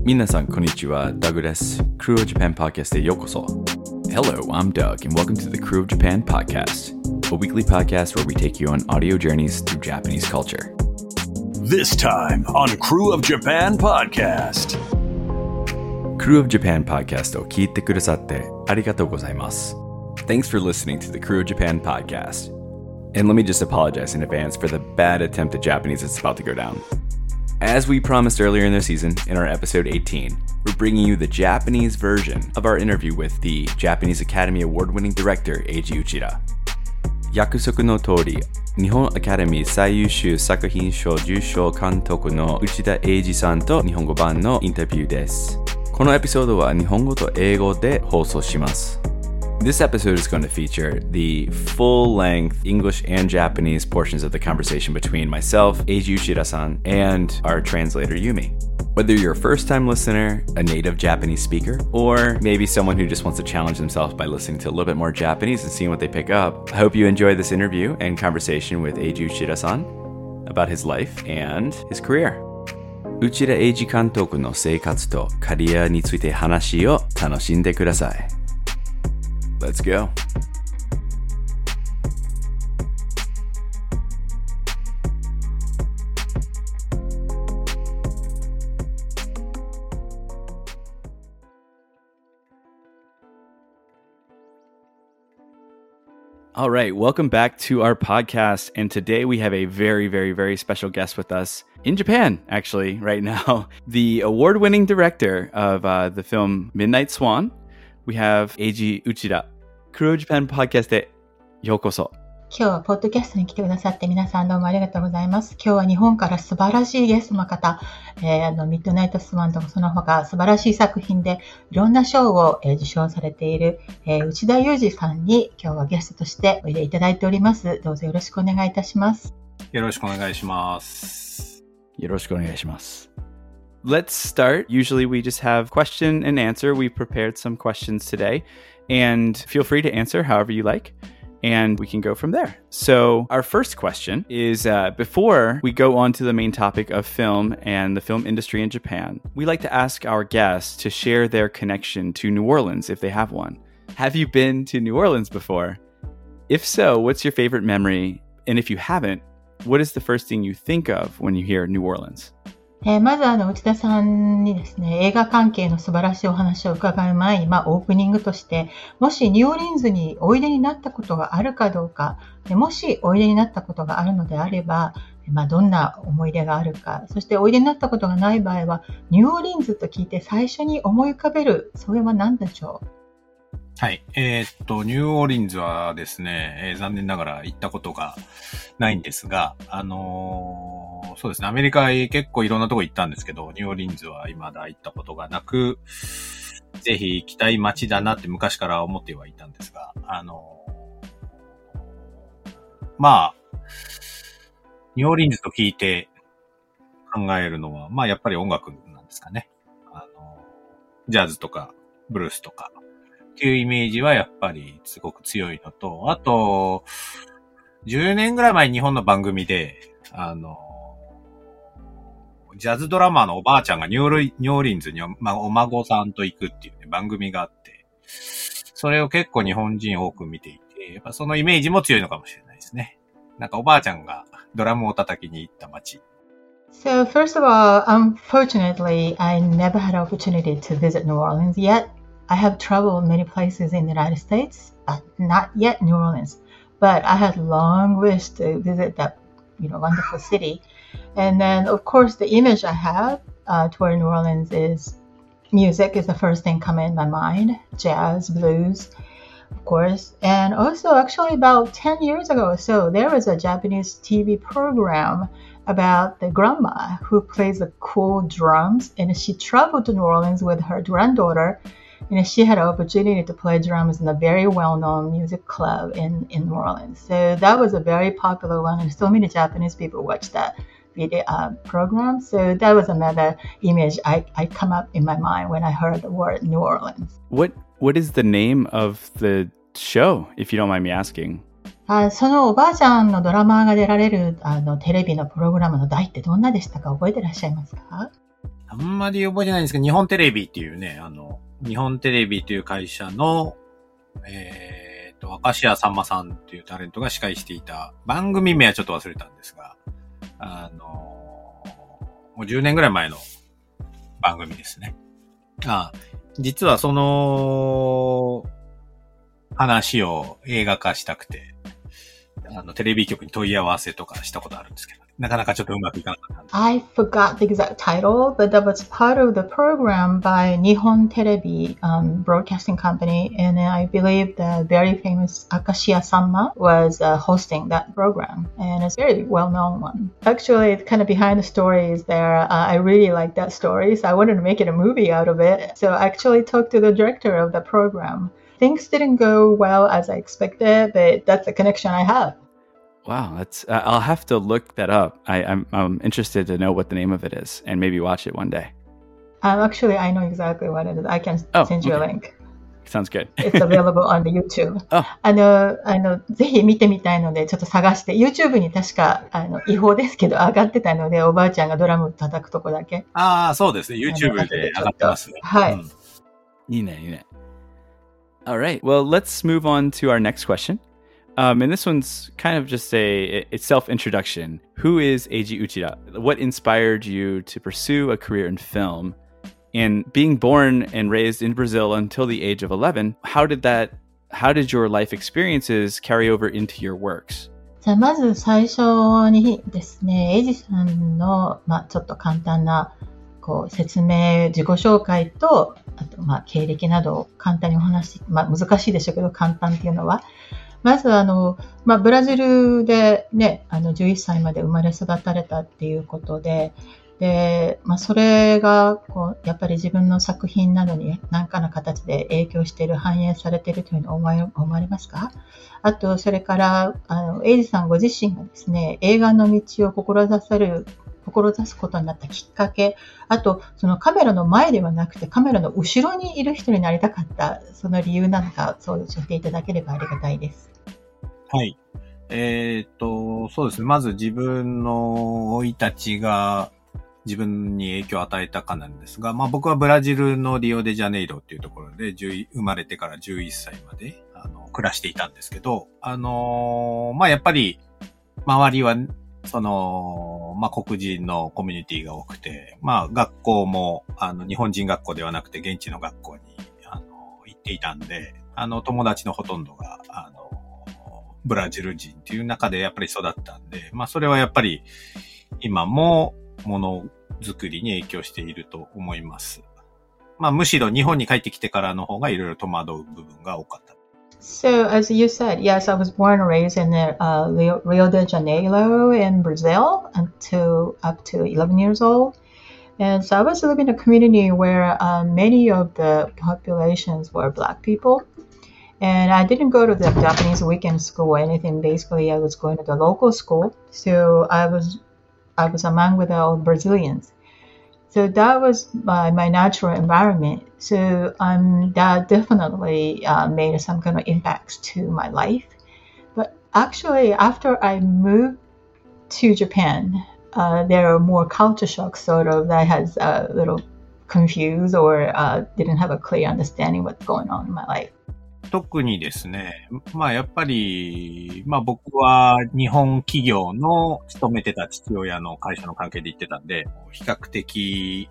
皆さんこんにちは、Doug です。Crew of Japan Podcast へようこそ。Hello, I'm Doug, and welcome to the Crew of Japan Podcast, a weekly podcast where we take you on audio journeys through Japanese culture. This time on Crew of Japan Podcast. Crew of Japan Podcast を聞いてくださってありがとうございます。Thanks for listening to the Crew of Japan Podcast. And let me just apologize in advance for the bad attempt at Japanese that's about to go down.As we promised earlier in the season, in our episode 18, we're bringing you the Japanese version of our interview with the Japanese Academy Award-winning director, Eiji Uchida. 約束の通り、日本アカデミー最優秀作品賞受賞監督の内田英二さんと日本語版のインタビューです。このエピソードは日本語と英語で放送します。This episode is going to feature the full-length English and Japanese portions of the conversation between myself, Eiji Uchida-san, and our translator, Yumi. Whether you're a first-time listener, a native Japanese speaker, or maybe someone who just wants to challenge themselves by listening to a little bit more Japanese and seeing what they pick up, I hope you enjoy this interview and conversation with Eiji Uchida-san about his life and his career. 内田英二監督の生活とキャリアについて話を楽しんでください。Let's go. All right, welcome back to our podcast. And today we have a very, very, very special guest with us in Japan, actually, right now. The award-winning director of the film Midnight Swan. We have Eiji Uchida. Crew of Japan Podcast へようこそ。 今日はポッドキャストに来てくださって皆さんどうもありがとうございます。今日は日本から素晴らしいゲストの方、ミッドナイトスワンとかその他素晴らしい作品でいろんな賞を、受賞されている、内田裕二さんに今日はゲストとしておいでいただいております。どうぞよろしくお願いいたします。 よろしくお願いします。 よろしくお願いします。Let's start. Usually we just have question and answer. We've prepared some questions today, and feel free to answer however you like, and we can go from there. So our first question is, before we go on to the main topic of film and the film industry in Japan, we like to ask our guests to share their connection to New Orleans if they have one. Have you been to New Orleans before? If so, what's your favorite memory? And if you haven't, what is the first thing you think of when you hear New Orleans? まず内田さんにですね、映画関係の素晴らしいお話を伺う前に、オープニングとして、もしニューオーリンズにおいでになったことがあるかどうか、もしおいでになったことがあるのであれば、どんな思い出があるか、そしておいでになったことがない場合は、ニューオーリンズと聞いて最初に思い浮かべる、それは何でしょう？ はい。ニューオーリンズはですね、残念ながら行ったことがないんですが、そうですね、アメリカ結構いろんなとこ行ったんですけど、ニューオーリンズは未だ行ったことがなく、ぜひ行きたい街だなって昔から思ってはいたんですが、ニューオーリンズと聞いて考えるのは、やっぱり音楽なんですかね。ジャズとか、ブルースとか、っていうイメージはやっぱりすごく強いのと、あと、10年ぐらい前に日本の番組で、ジャズドラマーのおばあちゃんがニューオーリンズにお孫さんと行くっていうね、番組があって、それを結構日本人多く見ていて、やっぱそのイメージも強いのかもしれないですね。なんかおばあちゃんがドラムを叩きに行った街。 So first of all, unfortunately, I never had an opportunity to visit New Orleans yet.I have traveled many places in the United States, but not yet New Orleans. But I had long wish to visit that, wonderful city. And then, of course, the image I have toward New Orleans is music is the first thing coming in my mind. Jazz, blues, of course. And also, actually, about 10 years ago or so, there was a Japanese TV program about the grandma who plays the cool drums. And she traveled to New Orleans with her granddaughter.And she had an opportunity to play drums in a very well-known music club in New Orleans. So that was a very popular one, and so many Japanese people watched that video program. So that was another image I come up in my mind when I heard the word New Orleans. What is the name of the show, if you don't mind me asking? そのおばあちゃんのドラマーが出られるテレビのプログラムの題ってどんなでしたか？覚えてらっしゃいますか？ あんまり覚えてないんですけど、日本テレビっていうね、日本テレビという会社の、明石家さんまさんっていうタレントが司会していた番組名はちょっと忘れたんですが、もう10年ぐらい前の番組ですね。実はその話を映画化したくて、テレビ局に問い合わせとかしたことあるんですけど、なかなかちょっとうまくいかなかった。 I forgot the exact title, but that was part of the program by Nihon Terebi Broadcasting Company, and I believe the very famous Akashiya Sanma was hosting that program, and it's a very well-known one. Actually, it's kind of behind the stories there. I really like that story, so I wanted to make it a movie out of it. So I actually talked to the director of the program. Things didn't go well as I expected, but that's the connection I have. Wow, that's I'll have to look that up. I'm interested to know what the name of it is and maybe watch it one day. Actually, I know exactly what it is. I can send you a link. Sounds good. It's available on the YouTube. ぜひ見てみたいので、ちょっと探して、YouTube に確か、違法ですけど上がってたので、おばあちゃんがドラム叩くとこだけ。 そうですね。YouTube で上がってますね。 はい。 いいね、いいね。All right. Well, let's move on to our next question.And this one's kind of just a self-introduction. Who is Eiji Uchida? What inspired you to pursue a career in film? And being born and raised in Brazil until the age of 11, how did your life experiences carry over into your works? じゃあまず最初にですね、エイジさんの、ちょっと簡単な説明、自己紹介と、あと経歴などを簡単にお話し、難しいでしょうけど簡単っていうのは、まずブラジルでね、11歳まで生まれ育たれたっていうことで、それがやっぱり自分の作品などに何かの形で影響している、反映されているというのを思われますか？あと、それから、エイジさんご自身がですね、映画の道を志すことになったきっかけ、あと、そのカメラの前ではなくてカメラの後ろにいる人になりたかった、その理由なんか、そう教えていただければありがたいです。 はい。そうですね。まず自分の生い立ちが自分に影響を与えたかなんですが、僕はブラジルのリオデジャネイロっていうところで生まれてから11歳まで暮らしていたんですけど、やっぱり周りは黒人のコミュニティが多くて、学校も日本人学校ではなくて現地の学校に行っていたんで、友達のほとんどがブラジル人っていう中でやっぱり育ったんで、それはやっぱり今もものづくりに影響していると思います。むしろ日本に帰ってきてからの方がいろいろ戸惑う部分が多かった。 So, as you said, yes, I was born and raised in Rio de Janeiro in Brazil up to 11 years old. And so I was living in a community where many of the populations were Black people.And I didn't go to the Japanese weekend school or anything. Basically, I was going to the local school. So I was among with all Brazilians. So that was my natural environment. So that definitely made some kind of impacts to my life. But actually, after I moved to Japan, there were more culture shocks sort of that has a little confused or didn't have a clear understanding what's going on in my life. 特にですね、やっぱり、僕は日本企業の勤めてた父親の会社の関係で行ってたんで、比較的、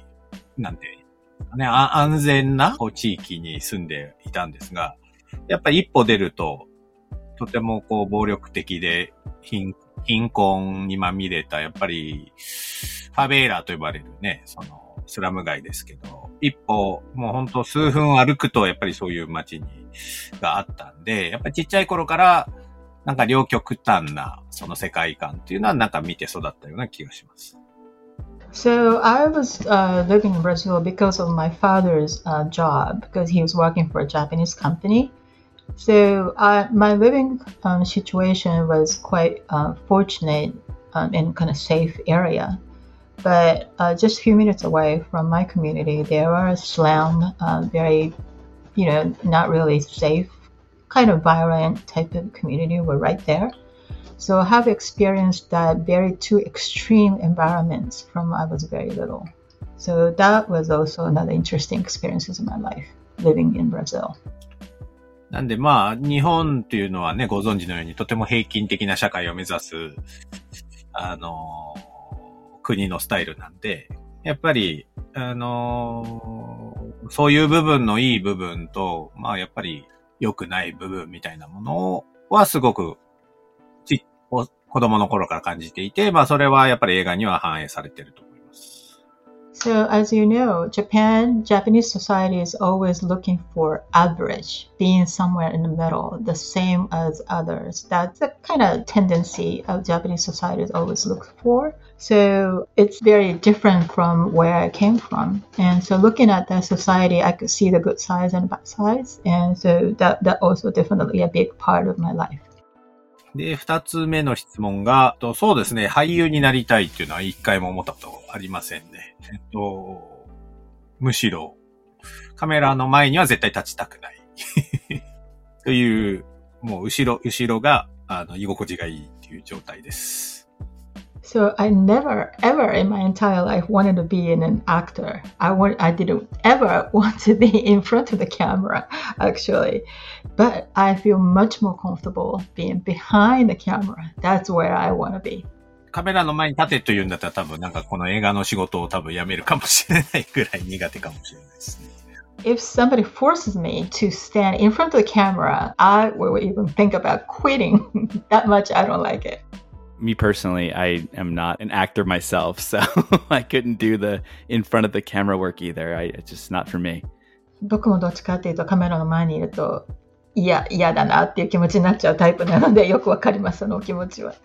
安全な地域に住んでいたんですが、やっぱり一歩出ると、とても暴力的で貧困にまみれた、やっぱり、ファベーラと呼ばれるね、スラム街ですけど、一歩、もうほんと数分歩くと、やっぱりそういう街があったんで、やっぱりちっちゃい頃から、両極端な、その世界観っていうのは見て育ったような気がします。 So I was living in Brazil because of my father's job, because he was working for a Japanese company. So my living situation was quite fortunate in kind of safe area.But just a few minutes away from my community, there are a slum, very, not really safe, kind of violent type of community were right there. So I have experienced that very two extreme environments from I was very little. So that was also another interesting experience in my life, living in Brazil. なんでまあ、日本っていうのはね、ご存知のようにとても平均的な社会を目指す、国のスタイルなんで、やっぱり、そういう部分のいい部分と、まあやっぱり良くない部分みたいなものはすごく、子供の頃から感じていて、まあそれはやっぱり映画には反映されていると思います。 So, as you know, Japanese society is always looking for average, being somewhere in the middle, the same as others. That's the kind of tendency of Japanese society is always looked for. So, it's very different from where I came from. And so, looking at that society, I could see the good sides and bad sides. And so, that also definitely a big part of my life. で、二つ目の質問が、そうですね、俳優になりたいっていうのは一回も思ったことありませんね。むしろ、カメラの前には絶対立ちたくない。という、もう後ろが、居心地がいいっていう状態です。 So I never, ever in my entire life wanted to be an actor. I didn't ever want to be in front of the camera, actually. But I feel much more comfortable being behind the camera. That's where I want to be. カメラの前に立てというんだったら多分なんかこの映画の仕事を多分やめるかもしれないぐらい苦手かもしれないですね。 If somebody forces me to stand in front of the camera, I will even think about quitting. That much I don't like it.Me personally, I am not an actor myself, so I couldn't do the in front of the camera work either. It's just not for me. 僕もどっちかっていうとカメラの前にいると嫌だなっていう気持ちになっちゃうタイプなのでよくわかります、そのお気持ちは。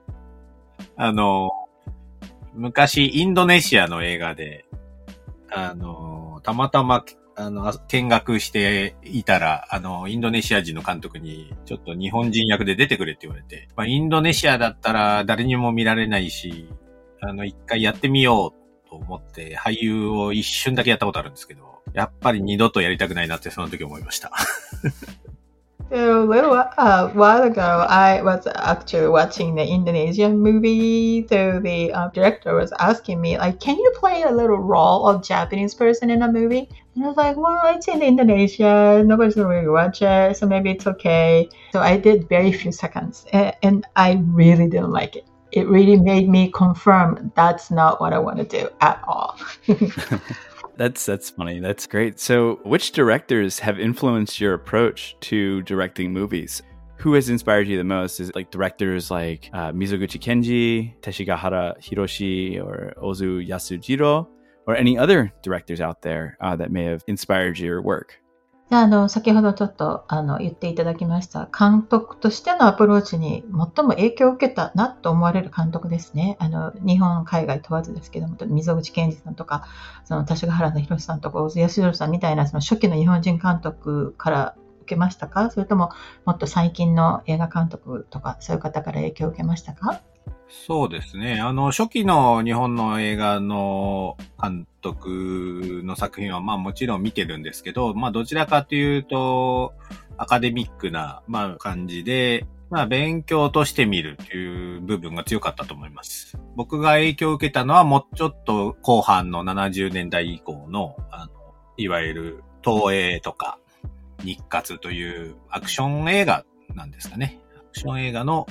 昔インドネシアの映画で、たまたま見学していたら、インドネシア人の監督に、ちょっと日本人役で出てくれって言われて、まあ、インドネシアだったら誰にも見られないし、一回やってみようと思って、俳優を一瞬だけやったことあるんですけど、やっぱり二度とやりたくないなってその時思いました。 So a little while ago, I was actually watching the Indonesian movie. So the director was asking me, like, can you play a little role of Japanese person in a movie? And I was like, well, it's in Indonesia. Nobody's going to really watch it. So maybe it's okay. So I did very few seconds and I really didn't like it. It really made me confirm that's not what I want to do at all. That's funny. That's great. So which directors have influenced your approach to directing movies? Who has inspired you the most? Is it like directors like Mizoguchi Kenji, Teshigahara Hiroshi, or Ozu Yasujiro? Or any other directors out there that may have inspired your work? 先ほどちょっと言っていただきました監督としてのアプローチに最も影響を受けたなと思われる監督ですね。日本、海外問わずですけども、溝口健二さんとか、その田代原宏さんとか、小津安二さんみたいなその初期の日本人監督から受けましたか？それとももっと最近の映画監督とか、そういう方から影響を受けましたか？ そうですね。初期の日本の映画の監督の作品は、まあもちろん見てるんですけど、まあどちらかというと、アカデミックな、まあ感じで、まあ勉強として見るっていう部分が強かったと思います。僕が影響を受けたのはもうちょっと後半の70年代以降の、いわゆる東映とか日活というアクション映画なんですかね。アクション映画の、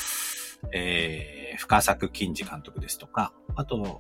深作欣二監督ですとか、あと、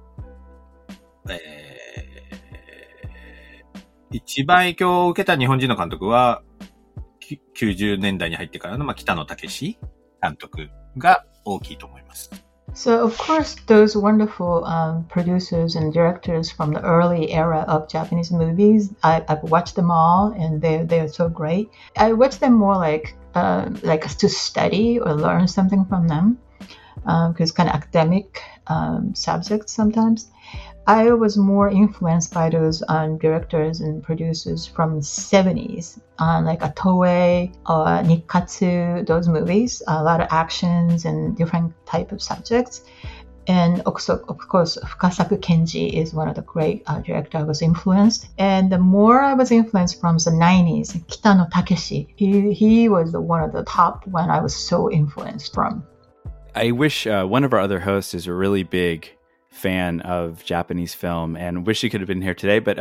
一番影響を受けた日本人の監督は、90年代に入ってからの、北野武監督が大きいと思います。 So, of course, those wonderful producers and directors from the early era of Japanese movies, I've watched them all, and they are so great. I watch them more like to study or learn something from them, because kind of academic subjects sometimes. I was more influenced by those directors and producers from the 70s, like a Toei or Nikkatsu, those movies, a lot of actions and different type of subjects. And also, of course, Fukasaku Kenji is one of the great directors I was influenced. And the more I was influenced from the 90s, Kitano Takeshi, he was one of the top one I was so influenced from. I wish one of our other hosts is a really big fan of Japanese film and wish he could have been here today. But,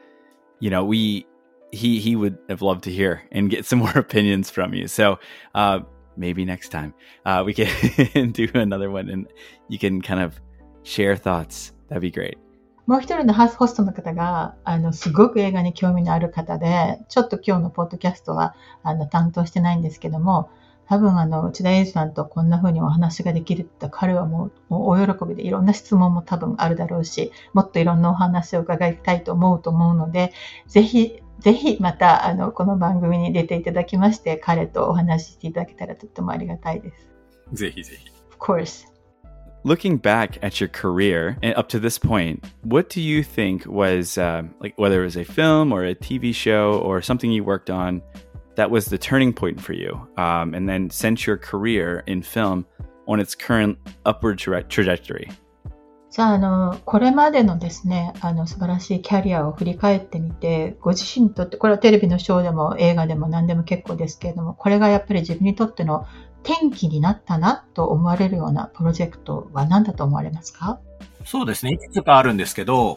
he would have loved to hear and get some more opinions from you. So maybe next time we can do another one and you can kind of share thoughts. That'd be great. もう一人のホストの方が、すごく映画に興味のある方で、ちょっと今日のポッドキャストは、担当してないんですけども、多分内田英二さんとこんな風にお話ができるって彼はもう大喜びでいろんな質問も多分あるだろうし、もっといろんなお話を伺いたいと思うので、ぜひまたこの番組に出ていただきまして、彼とお話ししていただけたらとってもありがたいです。 ぜひぜひ。 Of course.Looking back at your career and up to this point, what do you think was, whether it was a film or a TV show or something you worked on, that was the turning point for you, and then sent your career in film on its current upward trajectory? じゃあ、これまでのですね、素晴らしいキャリアを振り返ってみて、ご自身にとって、これはテレビのショーでも映画でも何でも結構ですけれども、これがやっぱり自分にとっての転機になったなと思われるようなプロジェクトは何だと思われますか？ そうですね。いくつかあるんですけど、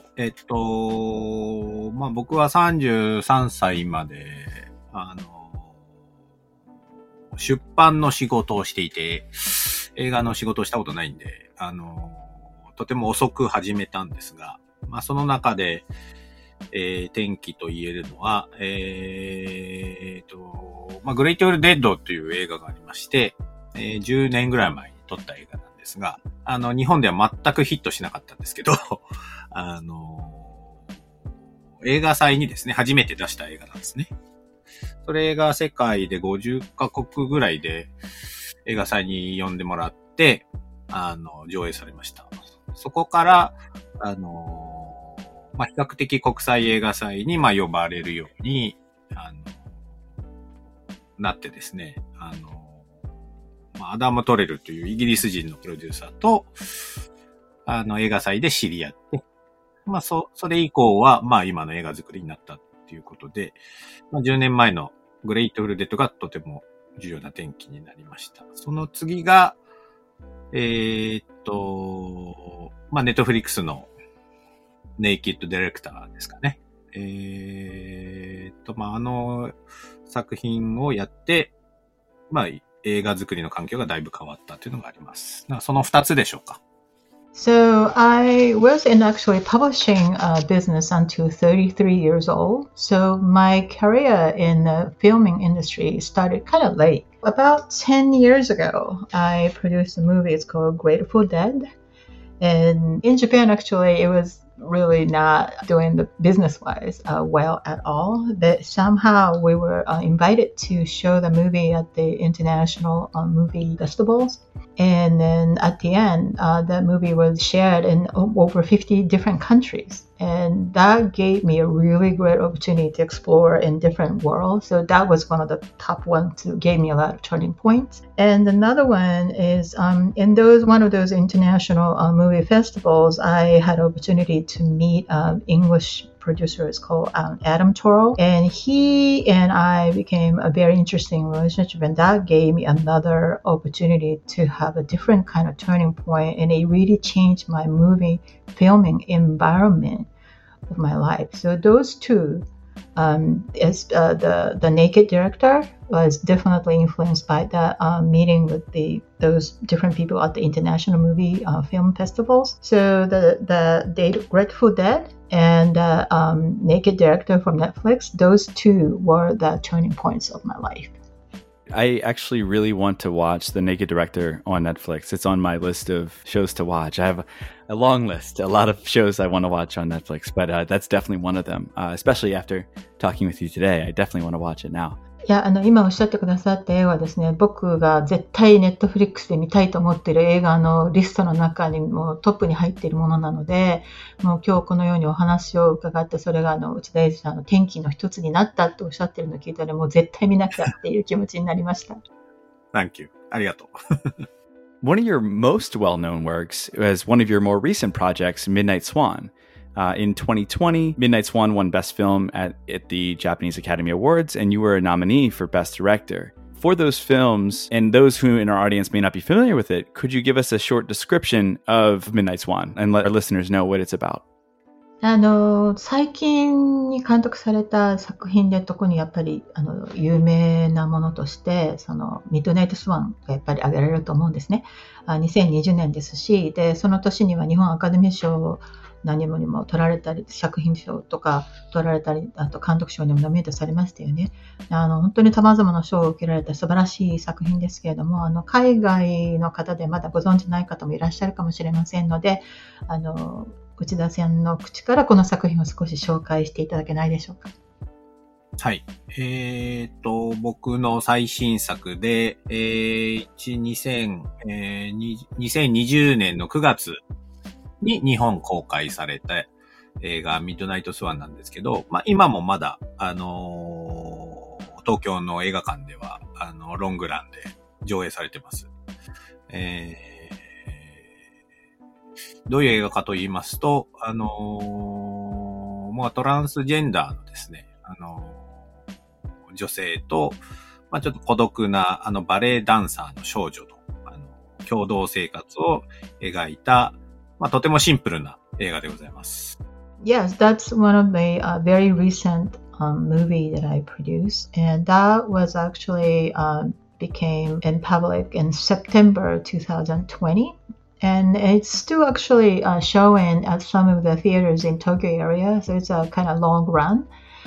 僕は33歳まで、出版の仕事をしていて、映画の仕事をしたことないんで、とても遅く始めたんですが、その中で、転機と言えるのは、グレイトウルデッドという映画がありまして、10年ぐらい前に撮った映画なんですが、日本では全くヒットしなかったんですけど、映画祭にですね、初めて出した映画なんですね。それが世界で50カ国ぐらいで映画祭に呼んでもらって、上映されました。そこから、比較的国際映画祭に呼ばれるようになってですね、アダム・トレルというイギリス人のプロデューサーと映画祭で知り合って、それ以降は今の映画作りになったっていうことで、10年前のグレイトフルデッドがとても重要な転機になりました。その次がネットフリックスのネイキッドディレクターですかね。作品をやって、映画作りの環境がだいぶ変わったというのがあります。その2つでしょうか。 So I was in actually publishing business until 33 years old. So my career in the filming industry started kind of late. About 10 years ago, I produced a movie. It's called Grateful Dead. And in Japan, actually, it was really not doing the business-wise well at all. But somehow we were invited to show the movie at the international movie festivals. And then at the end, the movie was shared in over 50 different countries. And that gave me a really great opportunity to explore in different worlds. So that was one of the top ones that gave me a lot of turning points. And another one is in one of those international movie festivals, I had opportunity to meet English producer is called Adam Toro, and he and I became a very interesting relationship, and that gave me another opportunity to have a different kind of turning point, and it really changed my movie filming environment of my life. So those two, the Naked director was definitely influenced by that meeting with those different people at the international movie film festivals. So the Grateful Dead and Naked director from Netflix, those two were the turning points of my life. I actually really want to watch The Naked Director on Netflix. It's on my list of shows to watch. I have a long list, a lot of shows I want to watch on Netflix, but that's definitely one of them. Especially after talking with you today, I definitely want to watch it now. いや、今おっしゃってくださった映画はですね、僕が絶対ネットフリックスで見たいと思っている映画のリストの中にもトップに入っているものなので、もう今日このようにお話を伺って、それが内田英二さんの転機の一つになったとおっしゃっているのを聞いたら、もう絶対見なきゃっていう気持ちになりました。 Thank you. ありがとう。 One of your most well-known works was one of your more recent projects, Midnight Swan.In 2020, Midnight Swan won Best Film at the Japanese Academy Awards, and you were a nominee for Best Director. For those films, and those who in our audience may not be familiar with it, could you give us a short description of Midnight Swan and let our listeners know what it's about? 最近に監督された作品で特にやっぱり有名なものとしてミッドナイトスワンがやっぱり挙げられると思うんですね。2020年ですし、でその年には日本アカデミー賞を何もにも取られたり、作品賞とか取られたり、あと監督賞にもノミネートされましたよね。本当に様々な賞を受けられた素晴らしい作品ですけれども、海外の方でまだご存知ない方もいらっしゃるかもしれませんので、内田さんの口からこの作品を少し紹介していただけないでしょうか。 はい。僕の最新作で、2020年の9月に日本公開された映画ミッドナイトスワンなんですけど、今もまだ、東京の映画館では、ロングランで上映されてます。どういう映画かと言いますと、トランスジェンダーのですね、女性と、ちょっと孤独な、バレエダンサーの少女の、共同生活を描いた、とてもシンプルな映画でございます。 Yes, that's one of the very recent movie that I produced, and that was actually became in public in September 2020.And it's still actually showing at some of the theaters in Tokyo area, so it's a kind of long run.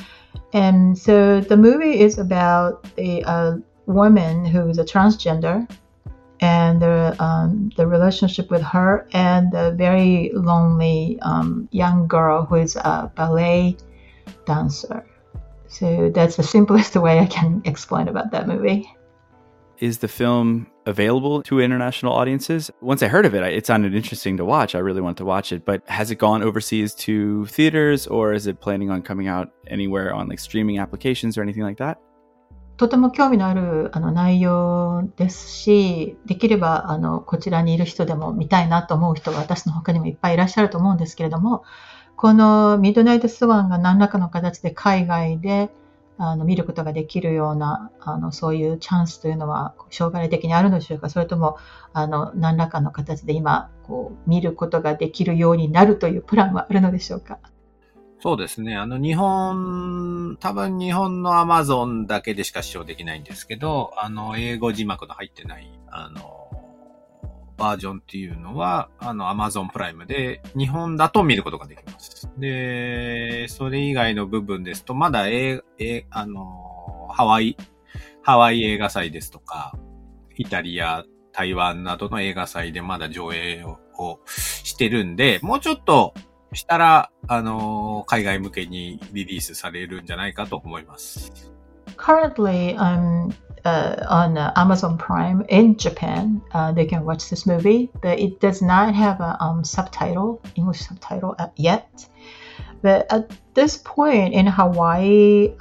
And so the movie is about a woman who is a transgender and the relationship with her and the very lonely young girl who is a ballet dancer. So that's the simplest way I can explain about that movie.Is the film available to international audiences? Once I heard of it, it sounded interesting to watch. I really wanted to watch it. But has it gone overseas to theaters, or is it planning on coming out anywhere on like streaming applications or anything like that? とても興味のある内容ですし、できればこちらにいる人でも見たいなと思う人が私の他にもいっぱいいらっしゃると思うんですけれども、このミッドナイトスワンが何らかの形で海外で見ることができるようなそういうチャンスというのは将来的にあるのでしょうか。それとも何らかの形で今見ることができるようになるというプランはあるのでしょうか。 そうですね。多分日本の Amazon だけでしか視聴できないんですけど、英語字幕の入ってない、バージョンっていうのは、Amazon プライムで日本だと見ることができます。で、それ以外の部分ですと、まだハワイ映画祭ですとか、イタリア、台湾などの映画祭でまだ上映をしてるんで、もうちょっとしたら、海外向けにリリースされるんじゃないかと思います。 Currently, I'm on Amazon Prime in Japan. They can watch this movie, but it does not have a English subtitle yet. But at this point in Hawaii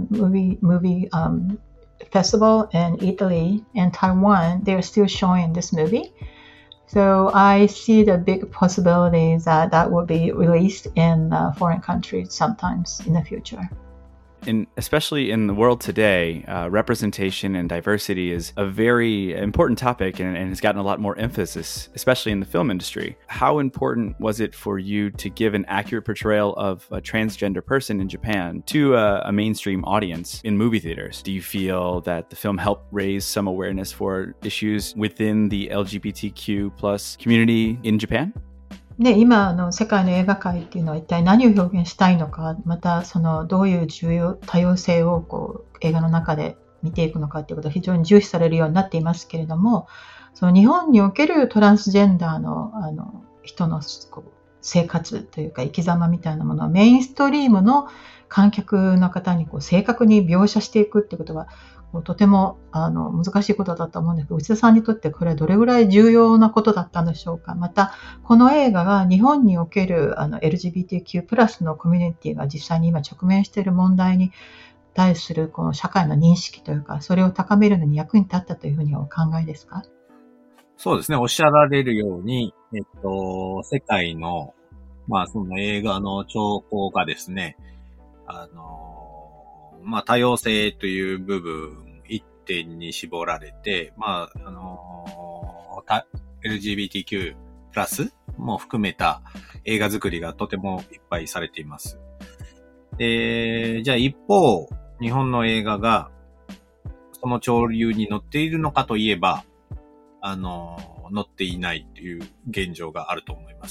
movie festival in Italy and Taiwan, they're still showing this movie.So I see the big possibilities that will be released in foreign countries sometimes in the future. And especially in the world today, representation and diversity is a very important topic and has gotten a lot more emphasis, especially in the film industry. How important was it for you to give an accurate portrayal of a transgender person in Japan to a mainstream audience in movie theaters? Do you feel that the film helped raise some awareness for issues within the LGBTQ plus community in Japan? ね、今の世界の映画界っていうのは一体何を表現したいのか、またどういう多様性を映画の中で見ていくのかっていうことが非常に重視されるようになっていますけれども、日本におけるトランスジェンダーの人の生活というか生き様みたいなものをメインストリームの観客の方に正確に描写していくっていうことはとても難しいことだと思うんですけど、内田さんにとってこれはどれぐらい重要なことだったんでしょうか。またこの映画が日本におけるLGBTQ+ のコミュニティが実際に今直面している問題に対するこの社会の認識というか、それを高めるのに役に立ったというふうにお考えですか？ そうですね。おっしゃられるように、世界のその映画の兆候がですね、多様性という部分、一点に絞られて、LGBTQ プラスも含めた映画作りがとてもいっぱいされています。じゃあ一方、日本の映画がその潮流に乗っているのかといえば、乗っていないという現状があると思います。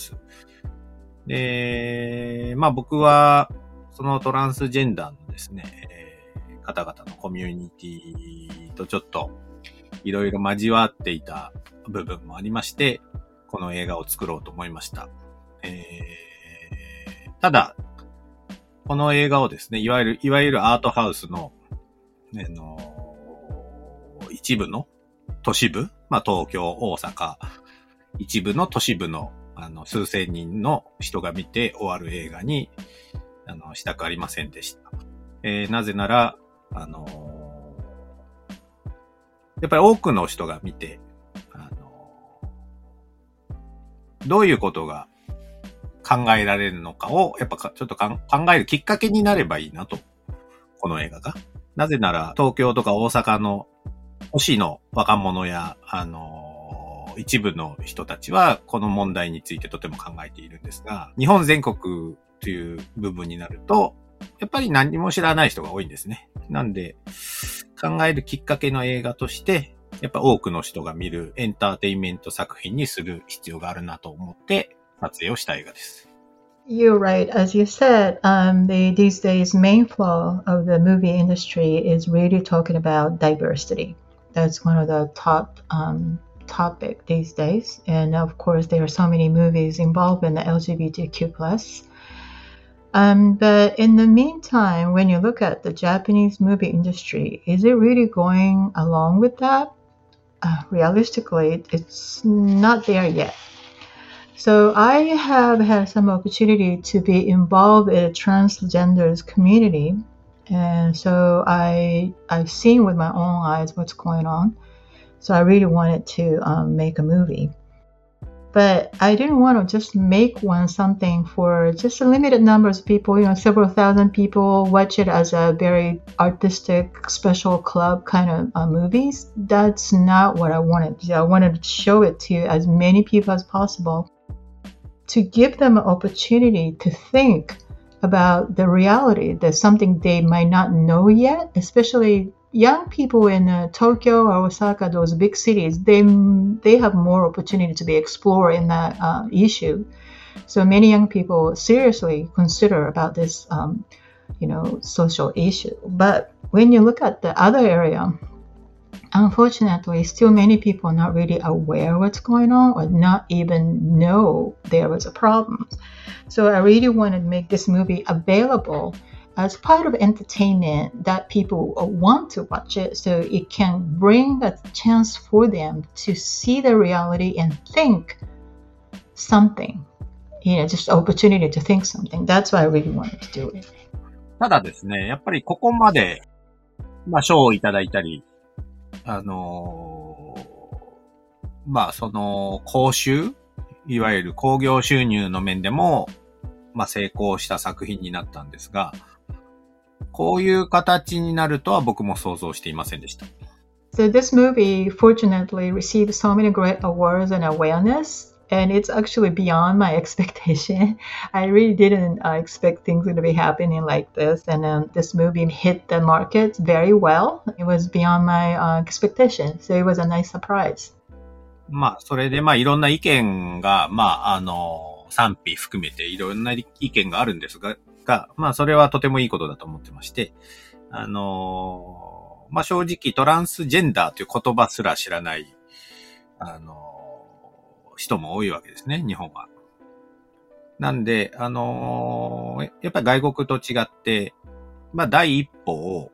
で、僕はそのトランスジェンダーのですね、方々のコミュニティとちょっといろいろ交わっていた部分もありまして、この映画を作ろうと思いました。ただ、この映画をですね、いわゆるアートハウスの、一部の都市部、東京、大阪、一部の都市部の、数千人の人が見て終わる映画に、したくありませんでした。なぜなら、やっぱり多くの人が見て、どういうことが考えられるのかを、やっぱちょっと考えるきっかけになればいいなと。この映画が。なぜなら、東京とか大阪の都市の若者や、一部の人たちは、この問題についてとても考えているんですが、日本全国という部分になると、やっぱり何も知らない人が多いんですね。なんで、考えるきっかけの映画として、やっぱ多くの人が見るエンターテインメント作品にする必要があるなと思って撮影をした映画です。 You're right. As you said, these days main flaw of the movie industry is really talking about diversity. That's one of the top topic these days. And of course, there are so many movies involved in the LGBTQ+. But in the meantime, when you look at the Japanese movie industry, is it really going along with that? Realistically, it's not there yet. So I have had some opportunity to be involved in a transgenders community. And so I've seen with my own eyes what's going on. So I really wanted to make a movie. But I didn't want to just make something for just a limited number of people, several thousand people watch it as a very artistic, special club kind of movies. That's not what I wanted to do. I wanted to show it to as many people as possible to give them an opportunity to think about the reality. There's something they might not know yet, especially young people in Tokyo or Osaka, those big cities, they have more opportunity to be explored in that issue. So many young people seriously consider about this, social issue. But when you look at the other area, unfortunately, still many people are not really aware of what's going on or not even know there was a problem. So I really wanted to make this movie available as part of entertainment that people want to watch it, so it can bring a chance for them to see the reality and think something, just opportunity to think something. That's why I really wanted to do it. ただですね、やっぱりここまで、賞をいただいたり、その、興収、いわゆる興行収入の面でも、成功した作品になったんですが、こういう形になるとは僕も想像していませんでした。 So this movie fortunately received so many great awards and awareness, and it's actually beyond my expectation. I really didn't expect things to be happening like this, and this movie hit the market very well. It was beyond my expectation, so it was a nice surprise. それでいろんな意見が、賛否含めていろんな意見があるんですが、それはとてもいいことだと思ってまして、正直トランスジェンダーという言葉すら知らない、人も多いわけですね、日本は。なんで、やっぱり外国と違って、第一歩を、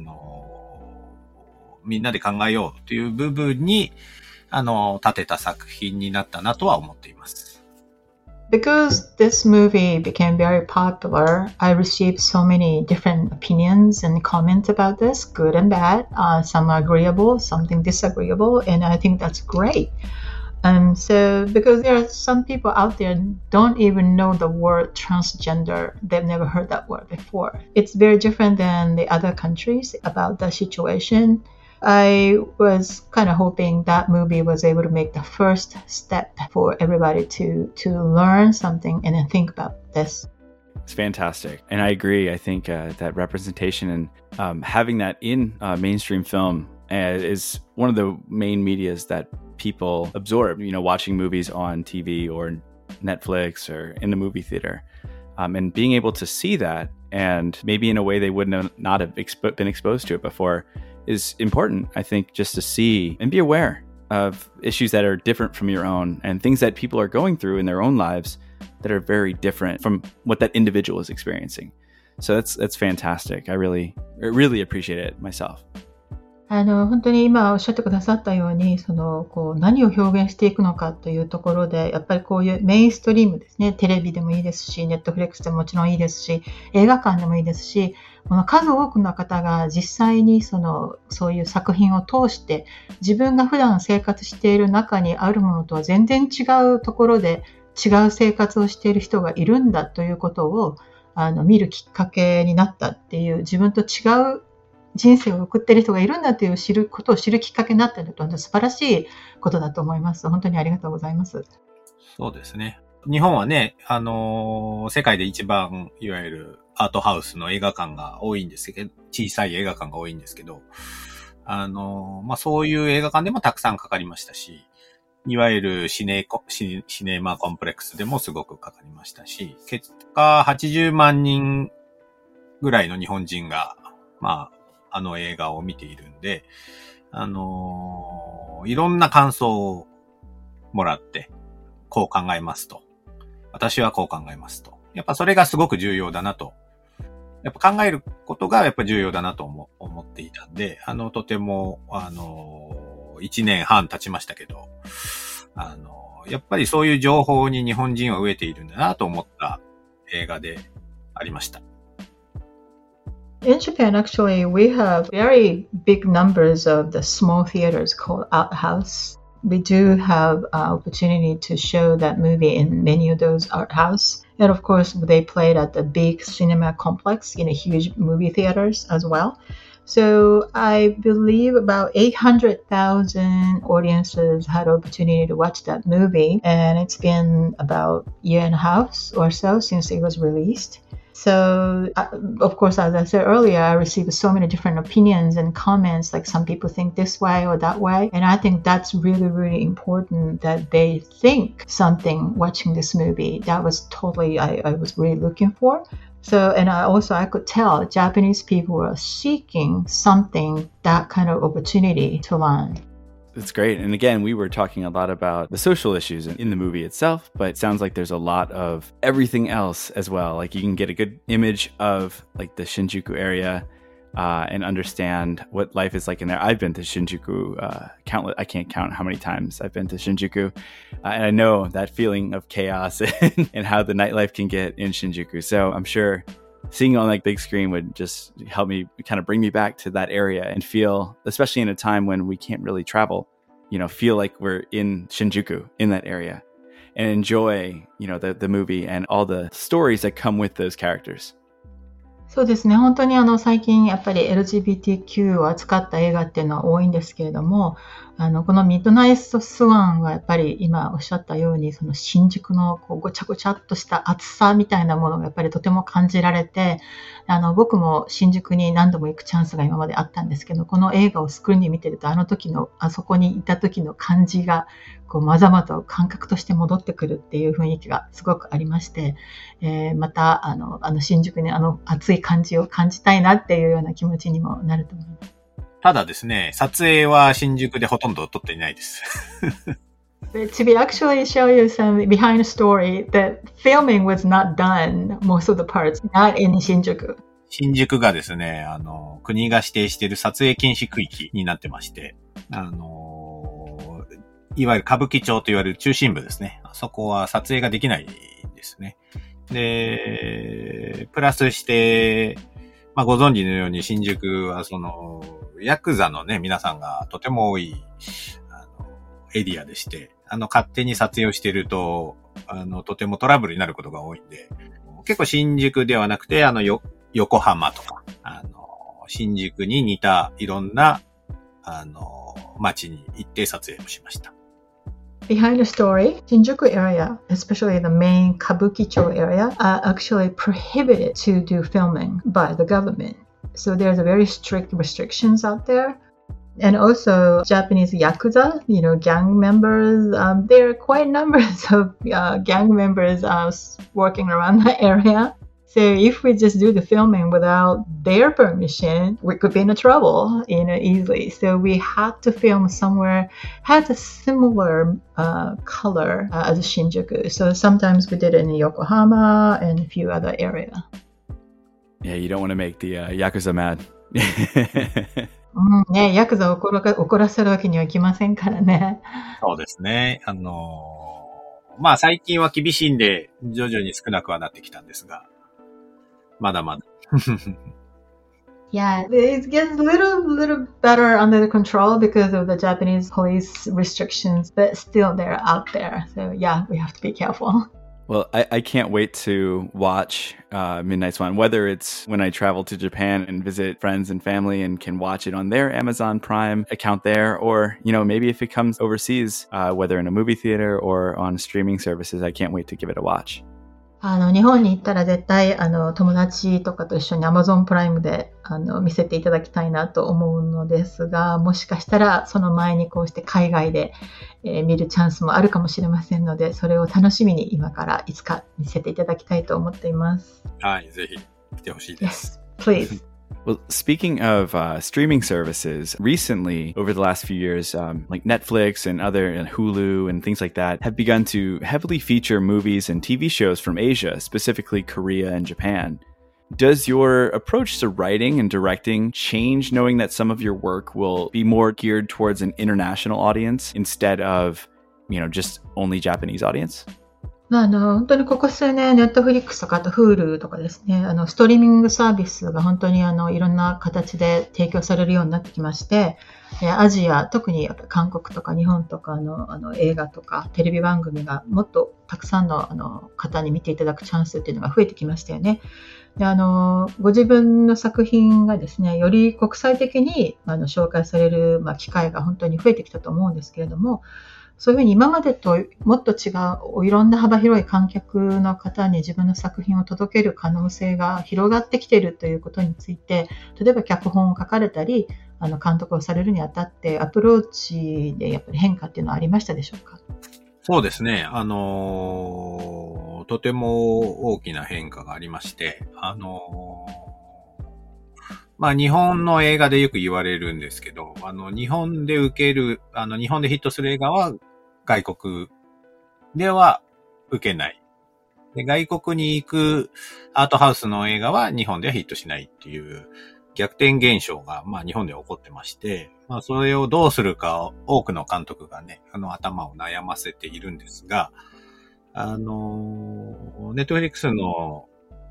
みんなで考えようという部分に、立てた作品になったなとは思っています。 Because this movie became very popular, I received so many different opinions and comments about this, good and bad. Some are agreeable, something disagreeable, and I think that's great. So because there are some people out there don't even know the word transgender. They've never heard that word before. It's very different than the other countries about the situation. I was kind of hoping that movie was able to make the first step for everybody to learn something and then think about this. It's fantastic. And I agree. I think that representation and having that in mainstream film is one of the main medias that people absorb, watching movies on TV or Netflix or in the movie theater. And being able to see that, and maybe in a way they wouldn't not have been exposed to it before, is important, I think, just to see and be aware of issues that are different from your own and things that people are going through in their own lives that are very different from what that individual is experiencing. So that's fantastic. I really appreciate it myself. 本当に今おっしゃってくださったように、何を表現していくのかというところで、やっぱりこういうメインストリームですね、テレビでもいいですし、ネットフレックスでももちろんいいですし、映画館でもいいですし、この数多くの方が実際にそういう作品を通して、自分が普段生活している中にあるものとは全然違うところで違う生活をしている人がいるんだということを見るきっかけになったっていう、自分と違う人生を送っている人がいるんだということを知るきっかけになったのと素晴らしいことだと思います。本当にありがとうございます。 そうですね。日本はね、世界で一番いわゆるアートハウスの映画館が多いんですけど、小さい映画館が多いんですけど、そういう映画館でもたくさんかかりましたし、いわゆるシネマコンプレックスでもすごくかかりましたし、結果80万人ぐらいの日本人が、映画を見ているんで、いろんな感想をもらって、こう考えますと。私はこう考えますと。やっぱそれがすごく重要だなと。やっぱ考えることがやっぱ重要だなと思っていたんで、とても、1年半経ちましたけど、やっぱりそういう情報に日本人は飢えているんだなと思った映画でありました。 In Japan, actually, we have very big numbers of the small theaters called art house. We do have opportunity to show that movie in many of those art house. And of course, they played at the big cinema complex in huge movie theaters as well. So I believe about 800,000 audiences had opportunity to watch that movie. And it's been about a year and a half or so since it was released.So, of course, as I said earlier, I received so many different opinions and comments, like some people think this way or that way. And I think that's really, really important that they think something watching this movie. That was totally, I was really looking for. So, and I could tell Japanese people were seeking something, that kind of opportunity to learn.That's great. And again, we were talking a lot about the social issues in the movie itself, but it sounds like there's a lot of everything else as well. Like you can get a good image of like the Shinjuku area and understand what life is like in there. I've been to Shinjuku I can't count how many times I've been to Shinjuku. And I know that feeling of chaos and how the nightlife can get in Shinjuku. So I'm sure...Seeing on like big screen would just help me kind of bring me back to that area and feel, especially in a time when we can't really travel, feel like we're in Shinjuku, in that area, and enjoy, the movie and all the stories that come with those characters. そうですね。本当に最近やっぱり LGBTQ を扱った映画っていうのは多いんですけれども、このミッドナイトスワンはやっぱり今おっしゃったように、その新宿のごちゃごちゃっとした暑さみたいなものがやっぱりとても感じられて、僕も新宿に何度も行くチャンスが今まであったんですけど、この映画をスクリーンで見てると、あそこにいた時の感じが、まざまざと感覚として戻ってくるっていう雰囲気がすごくありまして、また、新宿に暑い感じを感じたいなっていうような気持ちにもなると思います。 ただですね、撮影は新宿でほとんど撮っていないです。 To be actually show you some behind the story, the filming was not done, most of the parts, not in 新宿。 新宿がですね、国が指定している撮影禁止区域になってまして、いわゆる歌舞伎町と言われる中心部ですね。あそこは撮影ができないですね。で、プラスして、ご存知のように新宿はヤクザのね、皆さんがとても多い、エリアでして、勝手に撮影をしていると、とてもトラブルになることが多いんで、結構新宿ではなくて、横浜とか、新宿に似たいろんな、 街に行って撮影をしました。 Behind the story, Shinjuku area, especially the main Kabukicho area, are actually prohibited to do filming by the government. So there's a very strict restrictions out there. And also Japanese Yakuza, gang members, there are quite numbers of gang members working around that area. So if we just do the filming without their permission, we could be in trouble, easily. So we had to film somewhere, had a similar color as Shinjuku. So sometimes we did it in Yokohama and a few other areas. Yeah, you don't want to make the Yakuza mad. ヤクザを怒らせるわけにはいきませんからね。 そうですね。最近は厳しいんで、徐々に少なくはなってきたんですが、まだまだ。 Yeah, it gets a little better under the control because of the Japanese police restrictions, but still they're out there. So yeah, we have to be careful. Well, I can't wait to watch Midnight Swan, whether it's when I travel to Japan and visit friends and family and can watch it on their Amazon Prime account there, or, maybe if it comes overseas, whether in a movie theater or on streaming services, I can't wait to give it a watch. 日本に行ったら絶対友達とかと一緒に Amazon プライムで見せていただきたいなと思うのですが、もしかしたらその前にこうして海外で、見るチャンスもあるかもしれませんので、それを楽しみに今からいつか見せていただきたいと思っています。 はい、ぜひ来てほしいです。 Yes, please. Well, speaking of streaming services, recently, over the last few years, like Netflix and Hulu and things like that have begun to heavily feature movies and TV shows from Asia, specifically Korea and Japan. Does your approach to writing and directing change knowing that some of your work will be more geared towards an international audience instead of, just only Japanese audience? 本当にここ数年、ネットフリックスとかあと Hulu とかですね、ストリーミングサービスが本当にいろんな形で提供されるようになってきまして、アジア、特に韓国とか日本とかの映画とかテレビ番組がもっとたくさんの方に見ていただくチャンスっていうのが増えてきましたよね。でご自分の作品がですね、より国際的に紹介される、機会が本当に増えてきたと思うんですけれども、そういうふうに今までともっと違ういろんな幅広い観客の方に自分の作品を届ける可能性が広がってきているということについて、例えば脚本を書かれたり監督をされるにあたってアプローチでやっぱり変化っていうのはありましたでしょうか？ そうですね。とても大きな変化がありまして、日本の映画でよく言われるんですけど、日本で日本でヒットする映画は外国では受けない。で、外国に行くアートハウスの映画は日本ではヒットしないっていう逆転現象が、日本では起こってまして、それをどうするか多くの監督がね、頭を悩ませているんですが、ネットフリックスの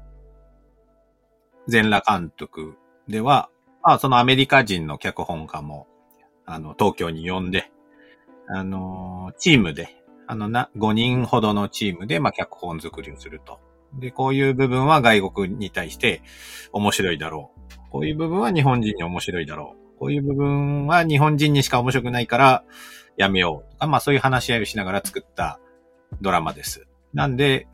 全裸監督では、そのアメリカ人の脚本家も、東京に呼んで、チームで、5人ほどのチームで、脚本作りをすると。で、こういう部分は外国に対して面白いだろう。こういう部分は日本人に面白いだろう。こういう部分は日本人にしか面白くないからやめようとか、そういう話し合いをしながら作ったドラマです。なんで、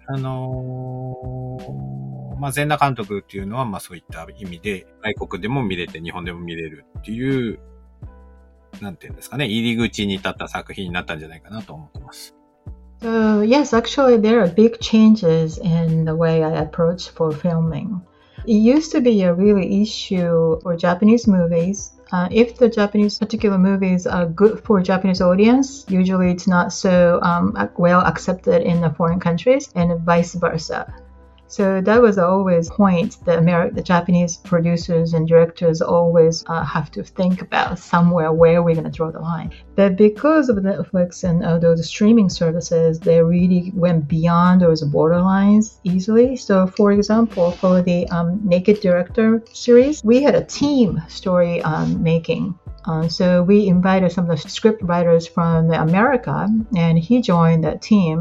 全裸監督っていうのは、そういった意味で、外国でも見れて、日本でも見れるっていう、なんていうんですかね、入り口に立った作品になったんじゃないかなと思ってます。 So, yes, actually, there are big changes in the way I approach for filming. It used to be a really issue for Japanese movies. If the Japanese particular movies are good for Japanese audience, usually it's not so well accepted in the foreign countries, and vice versa. So that was always a point that the Japanese producers and directors always have to think about somewhere where we're going to draw the line. But because of Netflix and those streaming services, they really went beyond those borderlines easily. So for example, for the Naked Director series, we had a team story making. So we invited some of the script writers from America, and he joined that team.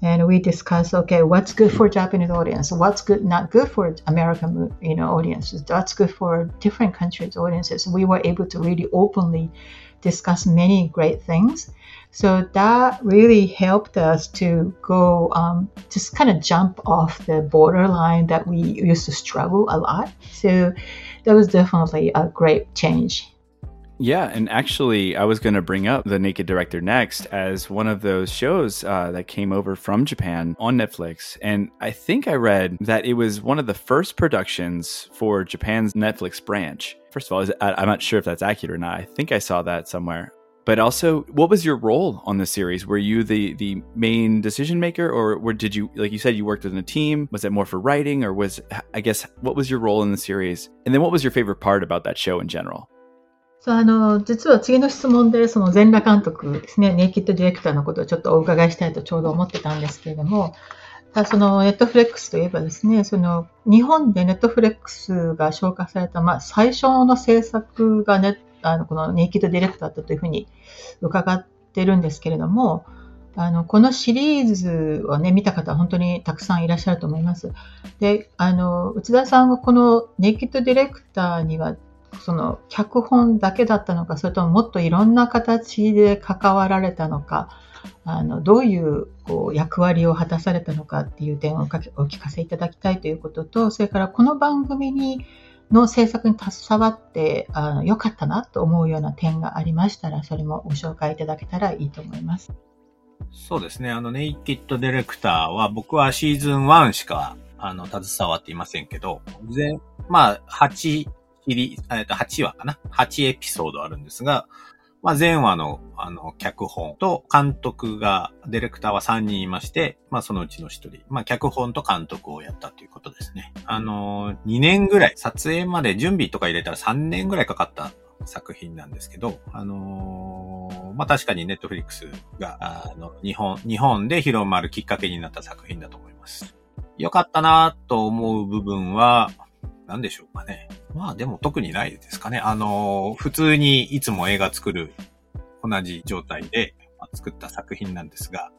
And we discussed, okay, what's good for Japanese audience, what's good, not good for American, audiences, what's good for different countries' audiences. We were able to really openly discuss many great things. So that really helped us to go, just kind of jump off the borderline that we used to struggle a lot. So that was definitely a great change. Yeah, and actually, I was going to bring up The Naked Director next as one of those shows that came over from Japan on Netflix. And I think I read that it was one of the first productions for Japan's Netflix branch. First of all, I'm not sure if that's accurate or not. I think I saw that somewhere. But also, what was your role on the series? Were you the main decision maker, or did you, like you said, you worked in a team? Was it more for writing, or what was your role in the series? And then what was your favorite part about that show in general? 実は次の質問で、その全裸監督ですね、ネイキッドディレクターのことをちょっとお伺いしたいとちょうど思ってたんですけれども、そのネットフレックスといえばですね、その日本でネットフレックスが紹介された、最初の制作がね、このネイキッドディレクターだったというふうに伺ってるんですけれども、このシリーズをね、見た方は本当にたくさんいらっしゃると思います。で、内田さんはこのネイキッドディレクターにはその脚本だけだったのか、それとももっといろんな形で関わられたのか、どういう役割を果たされたのかっていう点をお聞かせいただきたいということと、それからこの番組の制作に携わって良かったなと思うような点がありましたら、それもご紹介いただけたらいいと思います。 そうですね。ネイキッドディレクターは僕はシーズン1しか携わっていませんけど、8話かな ?8 エピソードあるんですが、前話の、脚本と監督が、ディレクターは3人いまして、そのうちの1人。脚本と監督をやったということですね。2年ぐらい、撮影まで準備とか入れたら3年ぐらいかかった作品なんですけど、確かにネットフリックスが、日本で広まるきっかけになった作品だと思います。良かったなと思う部分は、何でしょうかね。でも特にないですかね。普通にいつも映画作る同じ状態で作った作品なんですが、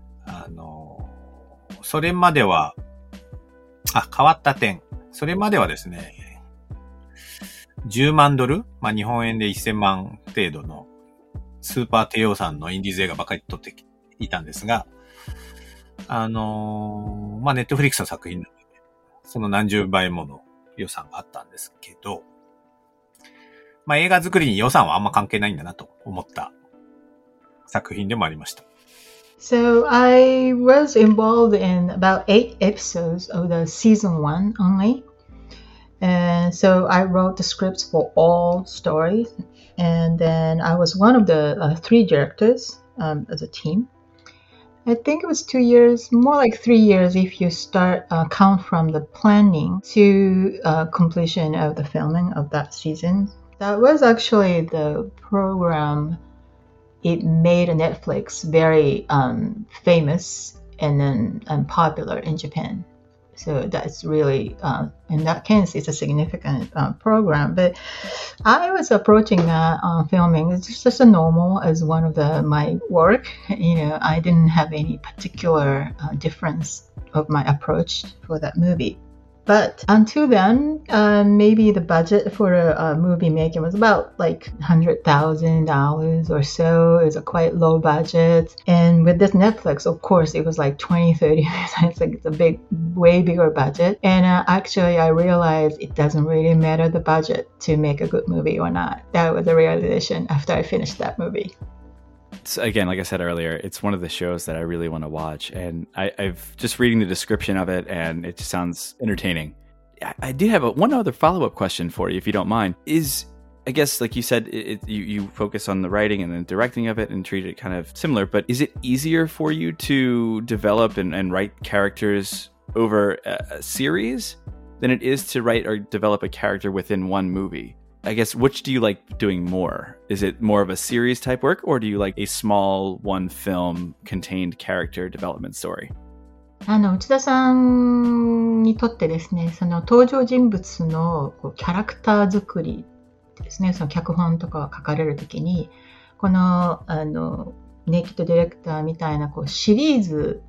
それまでは、変わった点。それまではですね、10万ドル、日本円で1000万程度のスーパー低予算のインディーズ映画ばかり撮っていたんですが、ネットフリックスの作品なので、その何十倍もの予算があったんですけど、映画作りに予算はあんま関係ないんだなと思った作品でもありました。 So I was involved in about 8 episodes of the season 1 only. And so I wrote the scripts for all stories. And then I was one of the 3 directors as a team. I think it was 2 years, more like 3 years if you count from the planning to completion of the filming of that season. That was actually the program. It made Netflix very famous and then popular in Japan. So that's really, in that case, it's a significant program. But I was approaching filming it's just a normal as one of my work. I didn't have any particular difference of my approach for that movie. But until then, maybe the budget for a movie making was about like $100,000 or so. It was a quite low budget. And with this Netflix, of course, it was like 20, 30. It's a way bigger budget. And actually, I realized it doesn't really matter the budget to make a good movie or not. That was a realization after I finished that movie. Again, like I said earlier, it's one of the shows that I really want to watch, and I've just reading the description of it, and it just sounds entertaining. I do have one other follow-up question for you, if you don't mind. I guess, like you said, you focus on the writing and the directing of it and treat it kind of similar, but is it easier for you to develop and write characters over a series than it is to write or develop a character within one movie? I guess, which do you like doing more? Is it more of a series type work, or do you like a small one film contained character development story? 内田さんにとってですね、その登場人物のキャラクター作りですね、その脚本とかを書かれるときに、このネイキッドディレクターみたいなシリーズ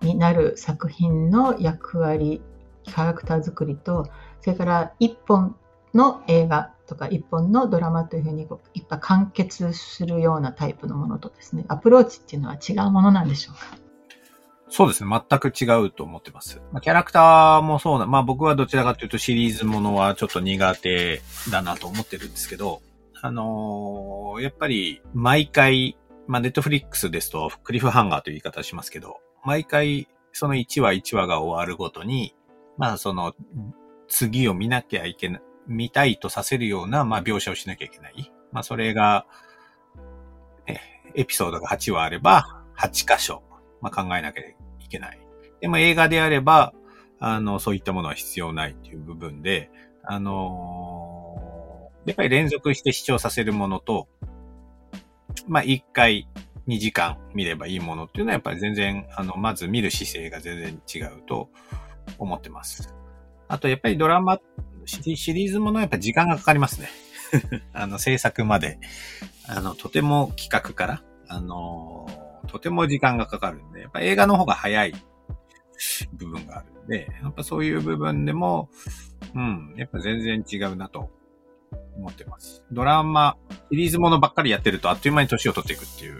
になる作品の役割、キャラクター作りと、それから一本の映画とか一本のドラマというふうにいっぱい完結するようなタイプのものとですね、アプローチっていうのは違うものなんでしょうか？ そうですね。全く違うと思ってます。キャラクターもそうな、僕はどちらかというとシリーズものはちょっと苦手だなと思ってるんですけど、やっぱり毎回、ネットフリックスですとクリフハンガーという言い方しますけど、毎回その1話1話が終わるごとに、その次を見なきゃいけない、見たいとさせるような、描写をしなきゃいけない。それが、エピソードが8話あれば、8箇所、考えなきゃいけない。でも映画であれば、そういったものは必要ないっていう部分で、やっぱり連続して視聴させるものと、1回2時間見ればいいものっていうのはやっぱり全然、まず見る姿勢が全然違うと思ってます。あとやっぱりドラマ、シリーズものはやっぱり時間がかかりますね。制作まで。とても企画から、とても時間がかかるんで、やっぱ映画の方が早い部分があるんで、やっぱそういう部分でも、やっぱ全然違うなと思ってます。ドラマ、シリーズものばっかりやってるとあっという間に年を取っていくっていう、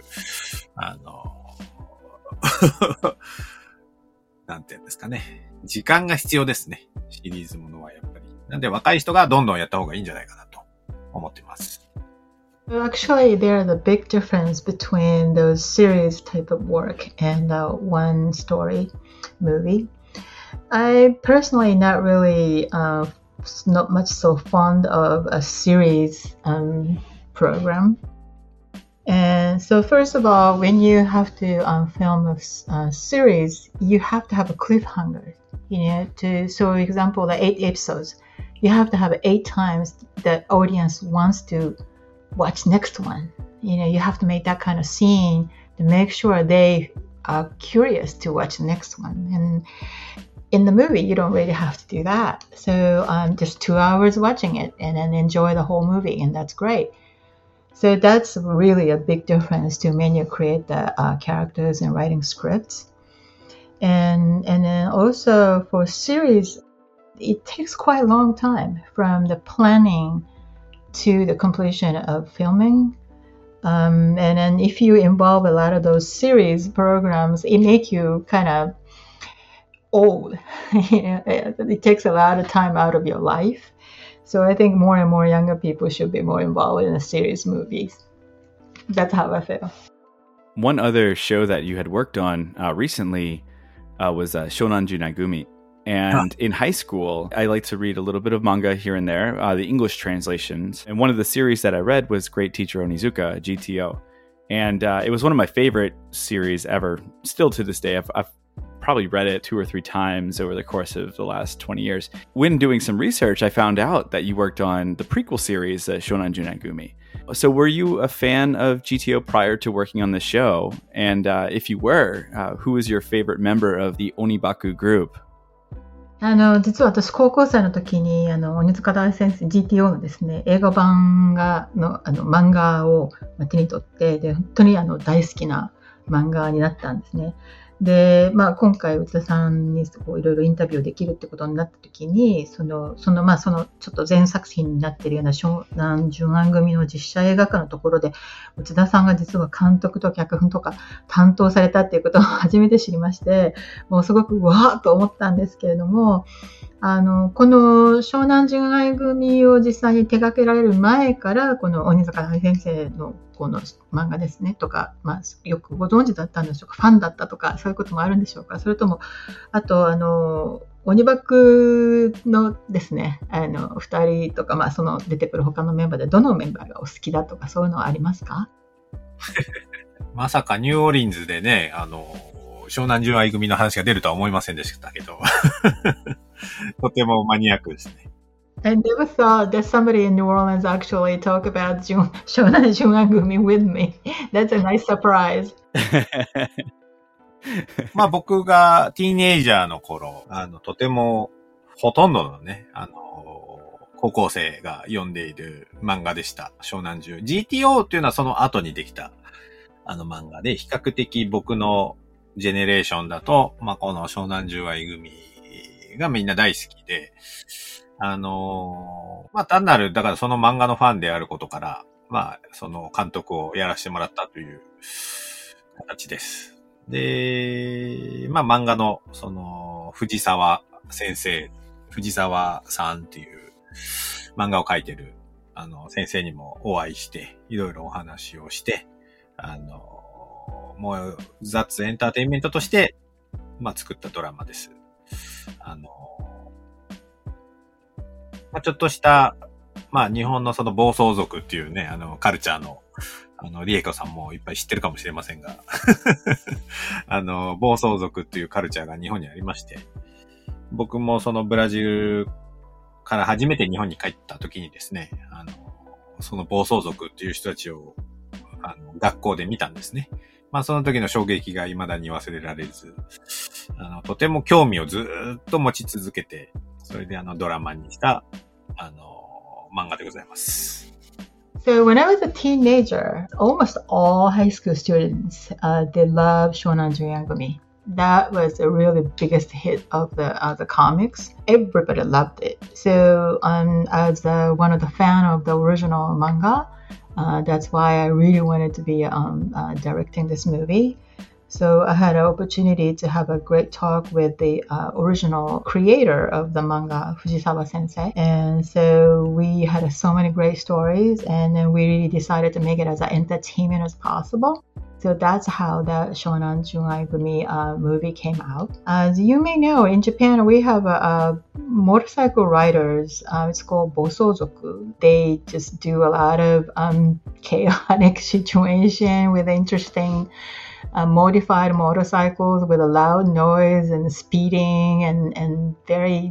なんていうんですかね。時間が必要ですね。シリーズものはやっぱり。なんで若い人がどんどんやった方がいいんじゃないかなと思ってます。 Actually, there's a big difference between those series type of work and one story movie. I personally not really, not much so fond of a series program. And so first of all, when you have to film a series, you have to have a cliffhanger. So for example, the 8 episodes, you have to have 8 times the audience wants to watch next one. You have to make that kind of scene to make sure they are curious to watch the next one. And in the movie, you don't really have to do that. So just 2 hours watching it and then enjoy the whole movie, and that's great. So that's really a big difference to when you create the characters and writing scripts. And then also for series, it takes quite a long time from the planning to the completion of filming. And then if you involve a lot of those series programs, it makes you kind of old. It takes a lot of time out of your life. So I think more and more younger people should be more involved in the series movies. That's how I feel. One other show that you had worked on recently was Shonan Junagumi. And in high school, I like to read a little bit of manga here and there, the English translations. And one of the series that I read was Great Teacher Onizuka, GTO. And it was one of my favorite series ever. Still to this day, I've probably read it 2 or 3 times over the course of the last 20 years. When doing some research, I found out that you worked on the prequel series, Shonan Junagumi. So were you a fan of GTO prior to working on the show? And if you were, who was your favorite member of the Onibaku group? 実は私高校生の時に鬼塚大先生 GTO のですね映画版の漫画を手に取ってで本当に大好きな漫画になったんですね。で、今回内田さんにいろいろインタビューできるってことになった時にそのちょっと前作品になっているような湘南純愛組の実写映画化のところで内田さんが実は監督と脚本とか担当されたっていうことを初めて知りましてもうすごくわーっと思ったんですけれどもこの湘南純愛組を実際に手掛けられる前からこの鬼塚大先生のこの漫画ですねとか、よくご存知だったんでしょうか、ファンだったとかそういうこともあるんでしょうか。それともあと鬼バクのですね2人とか、その出てくる他のメンバーでどのメンバーがお好きだとかそういうのはありますか？ まさかニューオーリンズでね湘南純愛組の話が出るとは思いませんでしたけどとてもマニアックですね。 I never thought that somebody in New Orleans actually talk about Shonan Junagumi with me. That's a nice surprise. 僕がティーンエイジャーの頃、とてもほとんどのね、高校生が読んでいる漫画でした。湘南純。GTO っていうのはその後にできた漫画で、比較的僕のジェネレーションだと、まあ、この湘南純愛組がみんな大好きで、まあ、単なる、だからその漫画のファンであることから、まあ、その監督をやらせてもらったという形です。で、まあ、漫画の、その、藤沢さんっていう漫画を描いてる、先生にもお会いして、いろいろお話をして、もう、雑エンターテインメントとして、まあ、作ったドラマです。まあ、ちょっとした、まあ、日本のその暴走族っていうね、カルチャーの、リエコさんもいっぱい知ってるかもしれませんが、暴走族っていうカルチャーが日本にありまして、僕もそのブラジルから初めて日本に帰った時にですね、その暴走族っていう人たちを、学校で見たんですね。まあその時の衝撃が未だに忘れられず、とても興味をずーっと持ち続けて、それでドラマにした、漫画でございます。 So when I was a teenager, almost all high school students, they love Shonan Junyagumi. That was the really biggest hit of the comics. Everybody loved it. So as one of the fan of the original manga, that's why I really wanted to be directing this movie. So I had an opportunity to have a great talk with the original creator of the manga, Fujisawa Sensei. And so we had so many great stories, and then we really decided to make it as entertainment as possible. So that's how the Shonan Junaigumi movie came out. As you may know, in Japan we have motorcycle riders. It's called Bosozoku. They just do a lot of chaotic situation with interesting modified motorcycles with a loud noise and speeding and very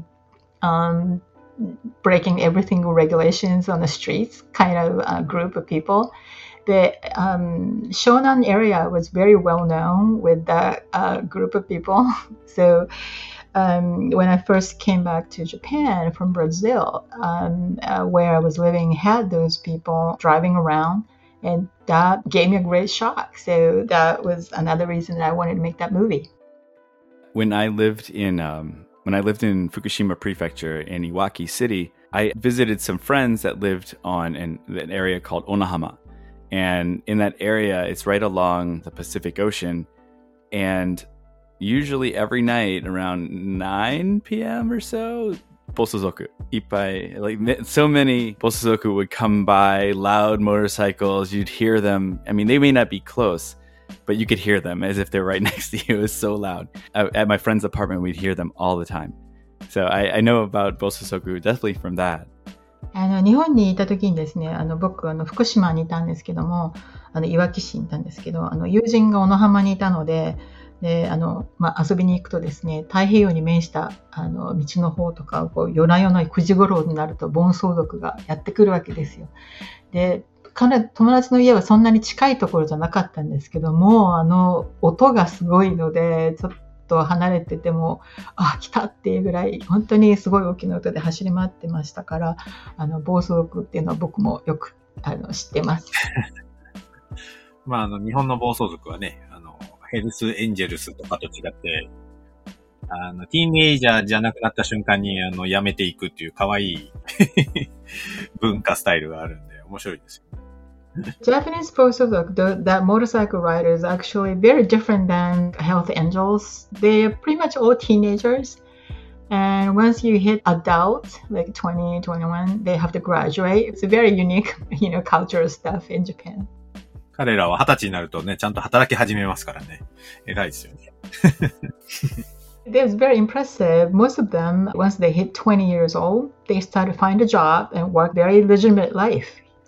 breaking every single regulations on the streets kind of group of people. The Shonan area was very well known with that group of people. So when I first came back to Japan from Brazil, where I was living, had those people driving around, and that gave me a great shock. So that was another reason that I wanted to make that movie. When I lived in Fukushima Prefecture in Iwaki City, I visited some friends that lived on an area called Onahama. And in that area, it's right along the Pacific Ocean. And usually every night around 9 p.m. or so, Bosozoku, ippai, like so many Bosozoku would come by, loud motorcycles. You'd hear them. I mean, they may not be close, but you could hear them as if they're right next to you. It was so loud. At my friend's apartment, we'd hear them all the time. So I know about Bosozoku definitely from that. 日本にいた時にですね、僕福島にいたんですけども、いわき市にいたんですけど、友人が小野浜にいたので、で遊びに行くとですね、太平洋に面した道の方とかを夜な夜な9時頃になると暴走族がやってくるわけですよ。で、友達の家はそんなに近いところじゃなかったんですけども、音がすごいので、ちょっと離れてても、来たっていうぐらい、本当にすごい大きな音で走り回ってましたから、暴走族っていうのは僕もよく知ってます。 まあ、日本の暴走族はね、ヘルスエンジェルスとかと違って、ティーンエイジャーじゃなくなった瞬間に、やめていくっていう可愛い文化スタイルがあるんで、面白いですよ。 Japanese Bosozoku, that motorcycle rider is actually very different than Health Angels. They're pretty much all teenagers. And once you hit adult, like 20, 21, they have to graduate. It's a very unique, cultural stuff in Japan. 彼らは20歳になるとね、ちゃんと働き始めますからね。偉いですよね。 It's very impressive. Most of them, once they hit 20 years old, they start to find a job and work very legitimate life.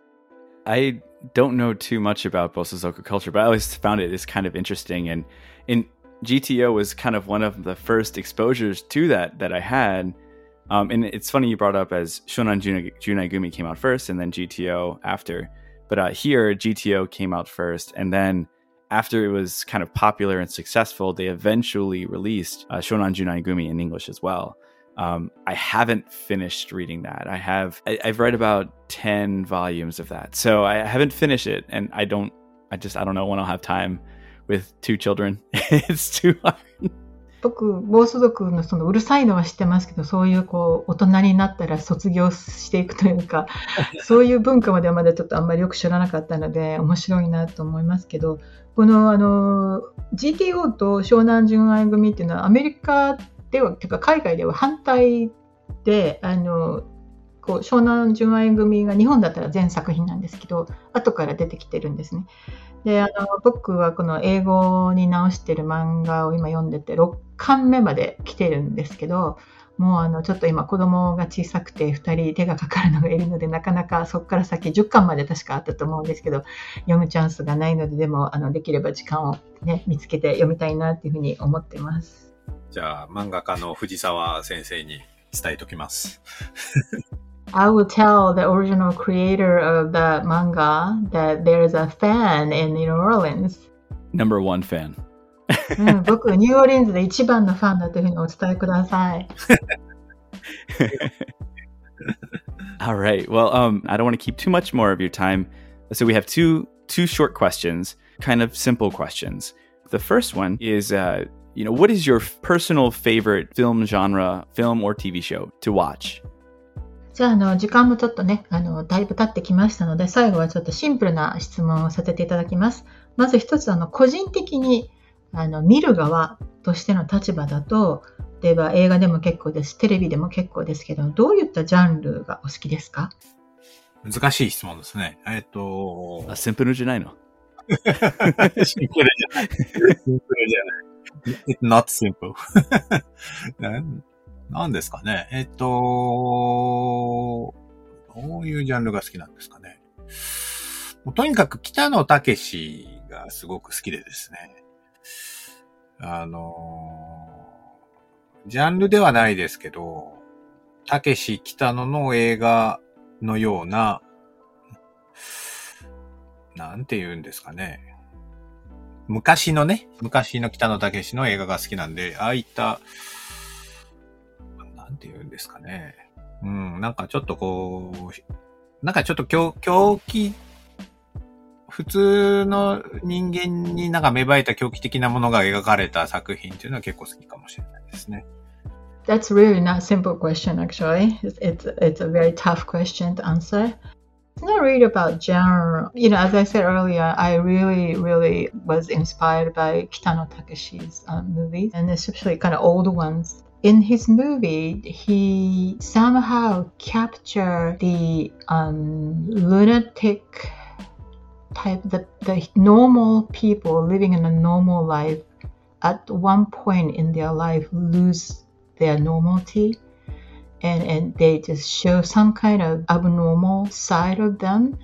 I don't know too much about Bosozoku culture, but I always found it is kind of interesting. And GTO was kind of one of the first exposures to that I had. And it's funny you brought up as Shonan Junaigumi came out first and then GTO after. But here, GTO came out first. And then after it was kind of popular and successful, they eventually released Shonan Junaigumi in English as well. I haven't finished reading that. I've read about 10 volumes of that. So I haven't finished it. And I don't know when I'll have time with 2 children. It's too hard. 僕、暴走族のそのうるさいのは知ってますけど、そういうこう、大人になったら卒業していくというか、そういう文化まではまだちょっとあんまりよく知らなかったので、面白いなと思いますけど、このGTO と湘南純愛組っていうのはアメリカでは、てか海外では反対で、こう湘南純愛組が日本だったら全作品なんですけど、後から出てきてるんですね。で、僕はこの英語に直してる漫画を今読んでて、6巻目まで来てるんですけど、もうちょっと今子供が小さくて2人手がかかるのがいるので、なかなかそこから先10巻まで確かあったと思うんですけど、読むチャンスがないので、でもできれば時間をね、見つけて読みたいなっていうふうに思ってます。 じゃあ、漫画家の藤沢先生に伝えときます。 I will tell the original creator of the manga that there's a fan in New Orleans. Number 1 fan. 僕、ニューオーリンズで一番のファンだというふうにお伝えください。 All right. Well, I don't want to keep too much more of your time. So we have two short questions, kind of simple questions. The first one is, what is your personal favorite film genre, film or TV show to watch? じゃあ、時間もちょっとね、だいぶ経ってきましたので、最後はちょっとシンプルな質問をさせていただきます。まず一つ、個人的に、見る側としての立場だと、例えば映画でも結構です、テレビでも結構ですけど、どういったジャンルがお好きですか？ 難しい質問ですね。 シンプルじゃないの？ シンプルじゃない。シンプルじゃない。It's not simple. 何ですかね。どういうジャンルが好きなんですかね。もうとにかく北野武がすごく好きでですね。ジャンルではないですけど、武北野の映画のような、なんて言うんですかね。昔の北野武の映画が好きなんで、ああいったなんて言うんですかね。なんかちょっとこう、なんかちょっと狂気、普通の人間になんか芽生えた狂気的なものが描かれた作品っていうのは結構好きかもしれないですね。 That's really not a simple question, actually. It's a very tough question to answer. It's not really about genre. As I said earlier, I really, really was inspired by Kitano Takeshi's movies, and especially kind of old ones.In his movie, he somehow captured the lunatic type, the normal people living in a normal life at one point in their life lose their normality and they just show some kind of abnormal side of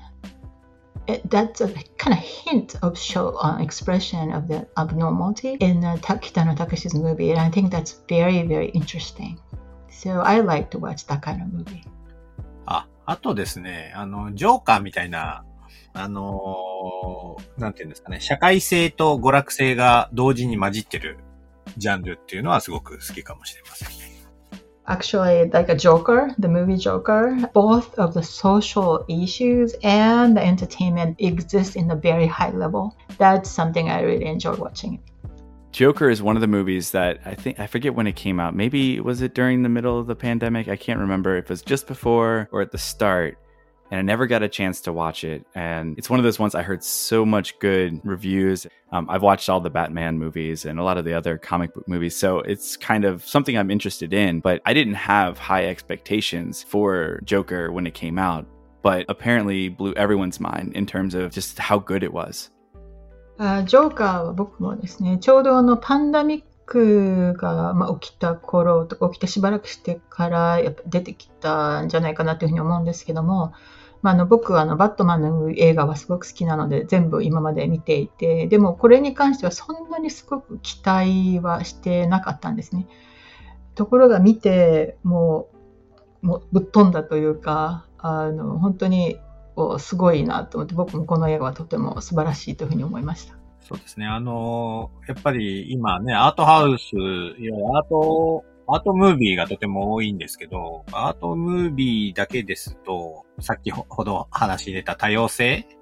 them.That's a kind of hint of expression of the abnormality in Kitano Takeshi's movie, and I think that's very, very interesting. So I like to watch that kind of movie. あとですね、ジョーカーみたいな、なんていうんですかね、社会性と娯楽性が同時に混じってるジャンルっていうのはすごく好きかもしれませんね。 Actually, like a Joker, the movie Joker, both of the social issues and the entertainment exist in a very high level. That's something I really enjoy watching. Joker is one of the movies that I forget when it came out. Maybe was it during the middle of the pandemic? I can't remember if it was just before or at the start. And I never got a chance to watch it. And it's one of those ones I heard so much good reviews. I've watched all the Batman movies and a lot of the other comic book movies. So it's kind of something I'm interested in. But I didn't have high expectations for Joker when it came out. But apparently blew everyone's mind in terms of just how good it was. ジョーカーは僕もですね、ちょうどパンダミックが、起きた頃とか起きてしばらくしてからやっぱ出てきたんじゃないかなというふうに思うんですけども、僕はバットマンの映画はすごく好きなので全部今まで見ていて、でもこれに関してはそんなにすごく期待はしてなかったんですね。ところが見てもうぶっ飛んだというか、本当にすごいなと思って、僕もこの映画はとても素晴らしいというふうに思いました。 そうですね。やっぱり今ね、アートハウス、いわゆるアートムービーがとても多いんですけど、アートムービーだけですと、さっきほど話に出た多様性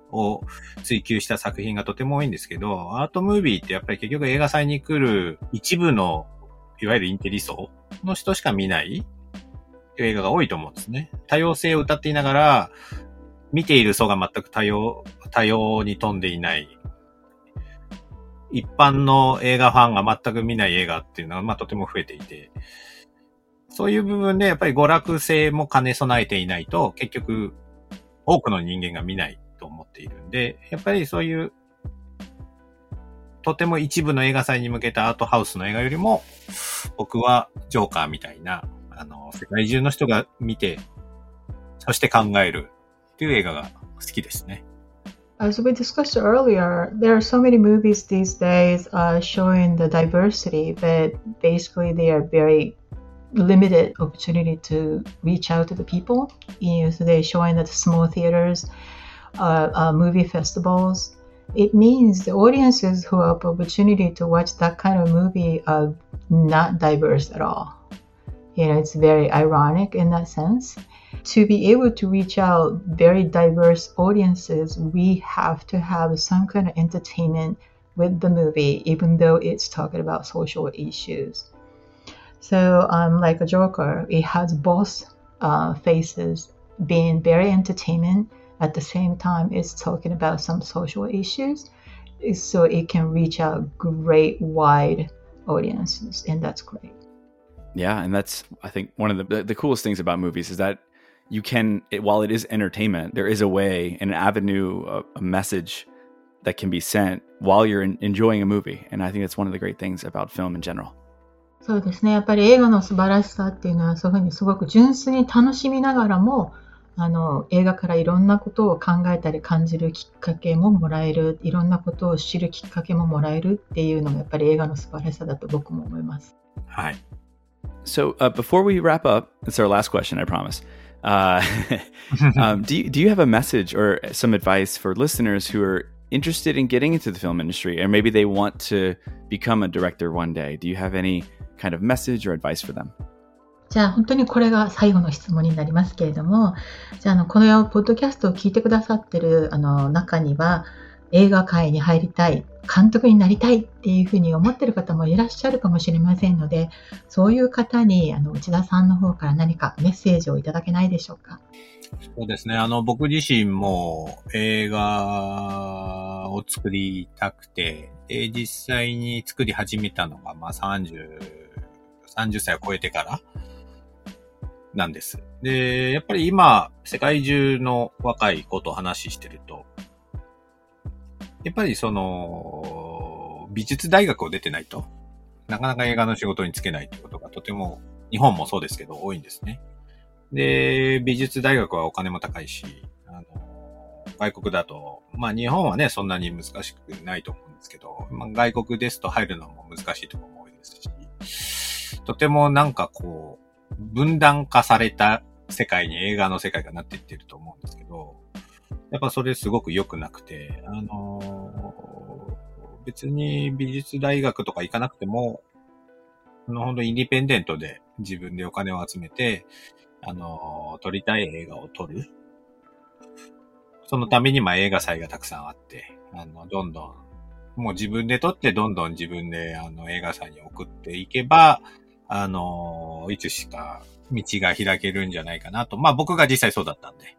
を追求した作品がとても多いんですけど、アートムービーってやっぱり結局映画祭に来る一部のいわゆるインテリ層の人しか見ない映画が多いと思うんですね。多様性を謳っていながら、見ている層が全く多様に富んでいない。一般の映画ファンが全く見ない映画っていうのはとても増えていて、そういう部分でやっぱり娯楽性も兼ね備えていないと結局多くの人間が見ないと思っているんで、やっぱりそういうとても一部の映画祭に向けたアートハウスの映画よりも、僕はジョーカーみたいな、世界中の人が見て、そして考えるっていう映画が好きですね。 As we discussed earlier, there are so many movies these days showing the diversity, but basically they are very limited opportunity to reach out to the people. So they're showing at small theaters, movie festivals. It means the audiences who have opportunity to watch that kind of movie are not diverse at all. It's very ironic in that sense. To be able to reach out very diverse audiences, we have to have some kind of entertainment with the movie, even though it's talking about social issues. So, like a Joker, it has both faces, being very entertainment. At the same time, it's talking about some social issues, so it can reach out great wide audiences, and that's great. Yeah, and that's, I think, one of the coolest things about movies is that you can, while it is entertainment, there is a way, an avenue, a message that can be sent while you're enjoying a movie. And I think that's one of the great things about film in general. そうですね。やっぱり映画の素晴らしさっていうのは、そういうふうにすごく純粋に楽しみながらも、映画からいろんなことを考えたり感じるきっかけももらえる、いろんなことを知るきっかけももらえるっていうのがやっぱり映画の素晴らしさだと僕も思います。 はい。 So before we wrap up, it's our last question, I promise. Do you have a message or some advice for listeners who are interested in getting into the film industry, or maybe they want to become a director one day? Do you have any kind of message or advice for them? じゃあ本当にこれが最後の質問になりますけれども、じゃあこのポッドキャストを聞いてくださってる中には映画界に入りたい、監督になりたいっていうふうに思ってる方もいらっしゃるかもしれませんので、そういう方に内田さんの方から何かメッセージをいただけないでしょうか。 そうですね。僕自身も映画を作りたくて、実際に作り始めたのが30歳を超えてからなんです。で、やっぱり今世界中の若い子と話してると、やっぱり美術大学を出てないと、なかなか映画の仕事に就けないということがとても、日本もそうですけど多いんですね。で、美術大学はお金も高いし、外国だと、日本はね、そんなに難しくないと思うんですけど、外国ですと入るのも難しいところも多いですし、とても分断化された世界に映画の世界がなっていってると思うんですけど、やっぱそれすごく良くなくて、別に美術大学とか行かなくても、本当インディペンデントで自分でお金を集めて、撮りたい映画を撮る。そのために映画祭がたくさんあって、どんどん、もう自分で撮ってどんどん自分で映画祭に送っていけば、いつしか道が開けるんじゃないかなと。僕が実際そうだったんで、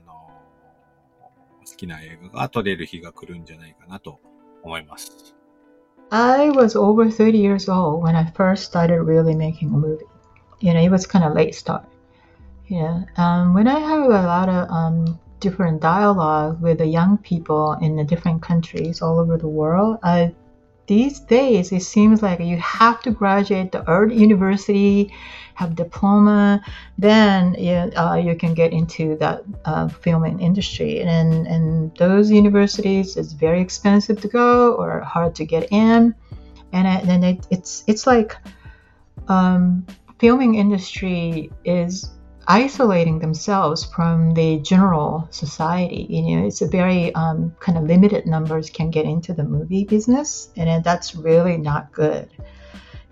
好きな映画が撮れる日が来るんじゃないかなと思います。 I was over 30 years old when I first started really making a movie. It was kind of late start. When I have a lot of different dialogue with the young people in the different countries all over the world, these days it seems like you have to graduate the art university, have diploma, then you can get into that filming industry. And those universities is very expensive to go or hard to get in. And then it's like filming industry is isolating themselves from the general society. It's a very kind of limited numbers can get into the movie business, and that's really not good.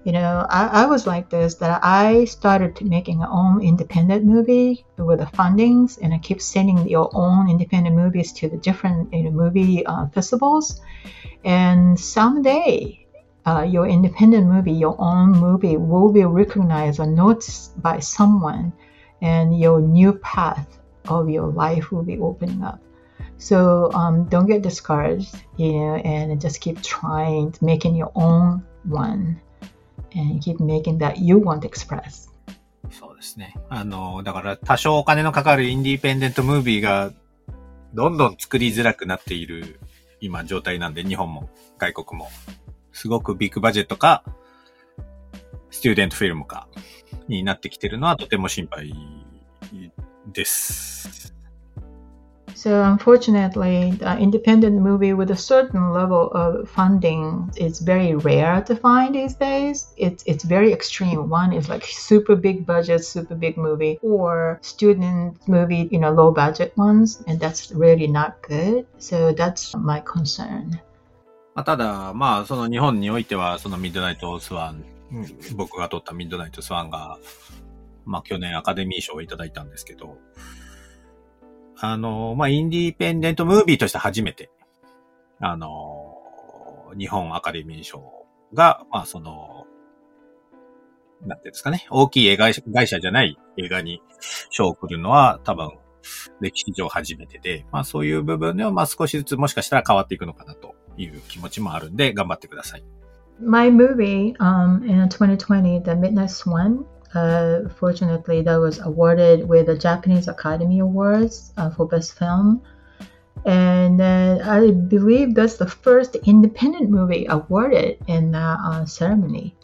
I was like this, that I started making my own independent movie with the fundings, and I keep sending your own independent movies to the different movie festivals. And someday, your independent movie, your own movie, will be recognized or noticed by someone, and your new path of your life will be opening up. So don't get discouraged, and just keep trying, making your own one.And keep making that you want to express. そうですね。だから多少お金のかかるインディペンデントムービーがどんどん作りづらくなっている今状態なんで、日本も外国もすごくビッグバジェットかスチューデントフィルムかになってきてるのはとても心配です。 So unfortunately, the independent movie with a certain level of funding is very rare to find these days. It's very extreme. One is like super big budget, super big movie, or student movie, low budget ones, and that's really not good. So that's my concern. ただ、その日本においては、そのミッドナイトスワン、僕が撮ったミッドナイトスワンが、去年アカデミー賞をいただいたんですけど、インディペンデントムービーとして初めて、日本アカデミー賞が、なんていうんですかね、大きい映画会社じゃない映画に賞を送るのは多分歴史上初めてで、そういう部分では少しずつもしかしたら変わっていくのかなという気持ちもあるんで頑張ってください。 My movie in 2020, The Midnight Swan,fortunately, that was awarded with the Japanese Academy Awards for Best Film. And I believe that's the first independent movie awarded in that ceremony.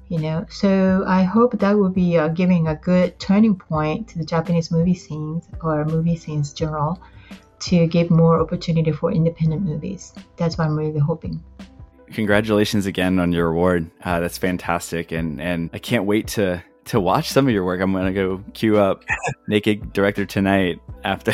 So I hope that will be giving a good turning point to the Japanese movie scenes or movie scenes general to give more opportunity for independent movies. That's what I'm really hoping.Congratulations again on your award. That's fantastic. And I can't wait to watch some of your work. I'm going to go queue up Naked Director tonight after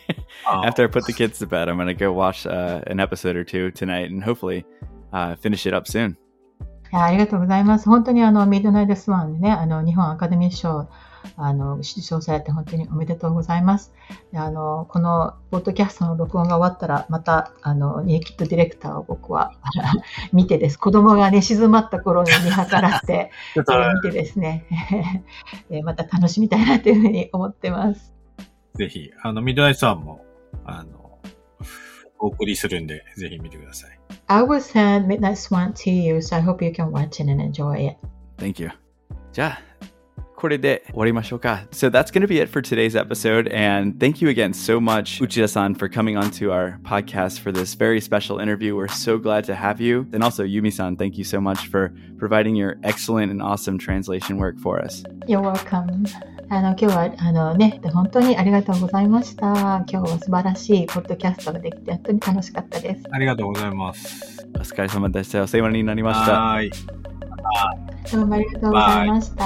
I put the kids to bed. I'm going to go watch an episode or two tonight and hopefully finish it up soon. ありがとうございます。本当にミッドナイトスワンでね、日本アカデミー賞受賞されて本当におめでとうございます。このポッドキャストの録音が終わったらまたネイキッドディレクターを僕は見てです。子供がね静まった頃に見計らって見てですねまた楽しみたいなというふうに思ってます。 ぜひミッドナイトスワンもお送りするんでぜひ見てください。 I will send Midnight Swan to you, so I hope you can watch it and enjoy it. Thank you. じゃあこれで終わりましょうか。So that's going to be it for today's episode. And thank you again so much, Uchida-san, for coming onto our podcast for this very special interview. We're so glad to have you. And also, Yumi-san, thank you so much for providing your excellent and awesome translation work for us. You're welcome. 今日は本当にありがとうございました。今日は素晴らしいポッドキャストができて本当に楽しかったです。 ありがとうございます。 お疲れ様でした。お世話になりました。 はい。どうもありがとうございました。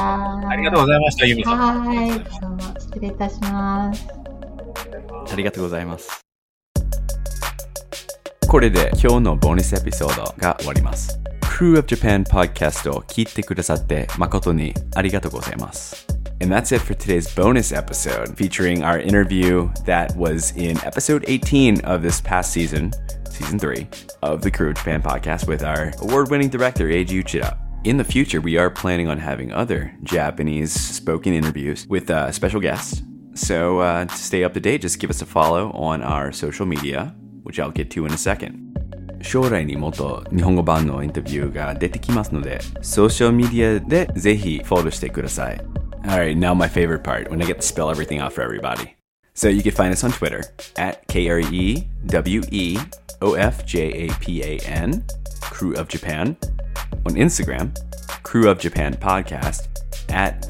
ありがとうございました、ユミさん。 はい。どうも失礼いたします。 ありがとうございます。これで今日のボーナスエピソードが終わります。Crew of Japan Podcast を聞いてくださって誠にありがとうございます。And that's it for today's bonus episode featuring our interview that was in episode 18 of this past season 3 of the Crew of Japan podcast with our award-winning director, Eiji Uchida. In the future, we are planning on having other Japanese spoken interviews with special guests. So to stay up to date, just give us a follow on our social media, which I'll get to in a second. 将来にもっと日本語版のインタビューが出てきますので、ソーシャルメディアでぜひフォローしてください。Alright, now my favorite part, when I get to spell everything out for everybody. So you can find us on Twitter at KREWEOFJAPAN, Crew of Japan. On Instagram, Crew of Japan Podcast at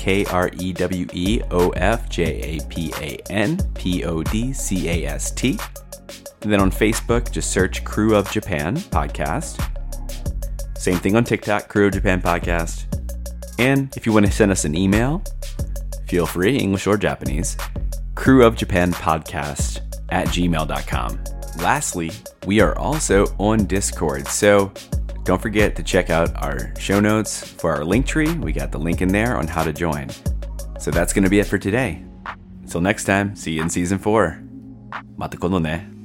KREWEOFJAPAN PODCAST. Then on Facebook, just search Crew of Japan Podcast. Same thing on TikTok, Crew of Japan Podcast. And if you want to send us an email, feel free, English or Japanese, crewofjapanpodcast@gmail.com. Lastly, we are also on Discord, so Don't forget to check out our show notes for our link tree. We got the link in there on how to join. So that's going to be it for today. Until next time, see you in season 4. また今度ね。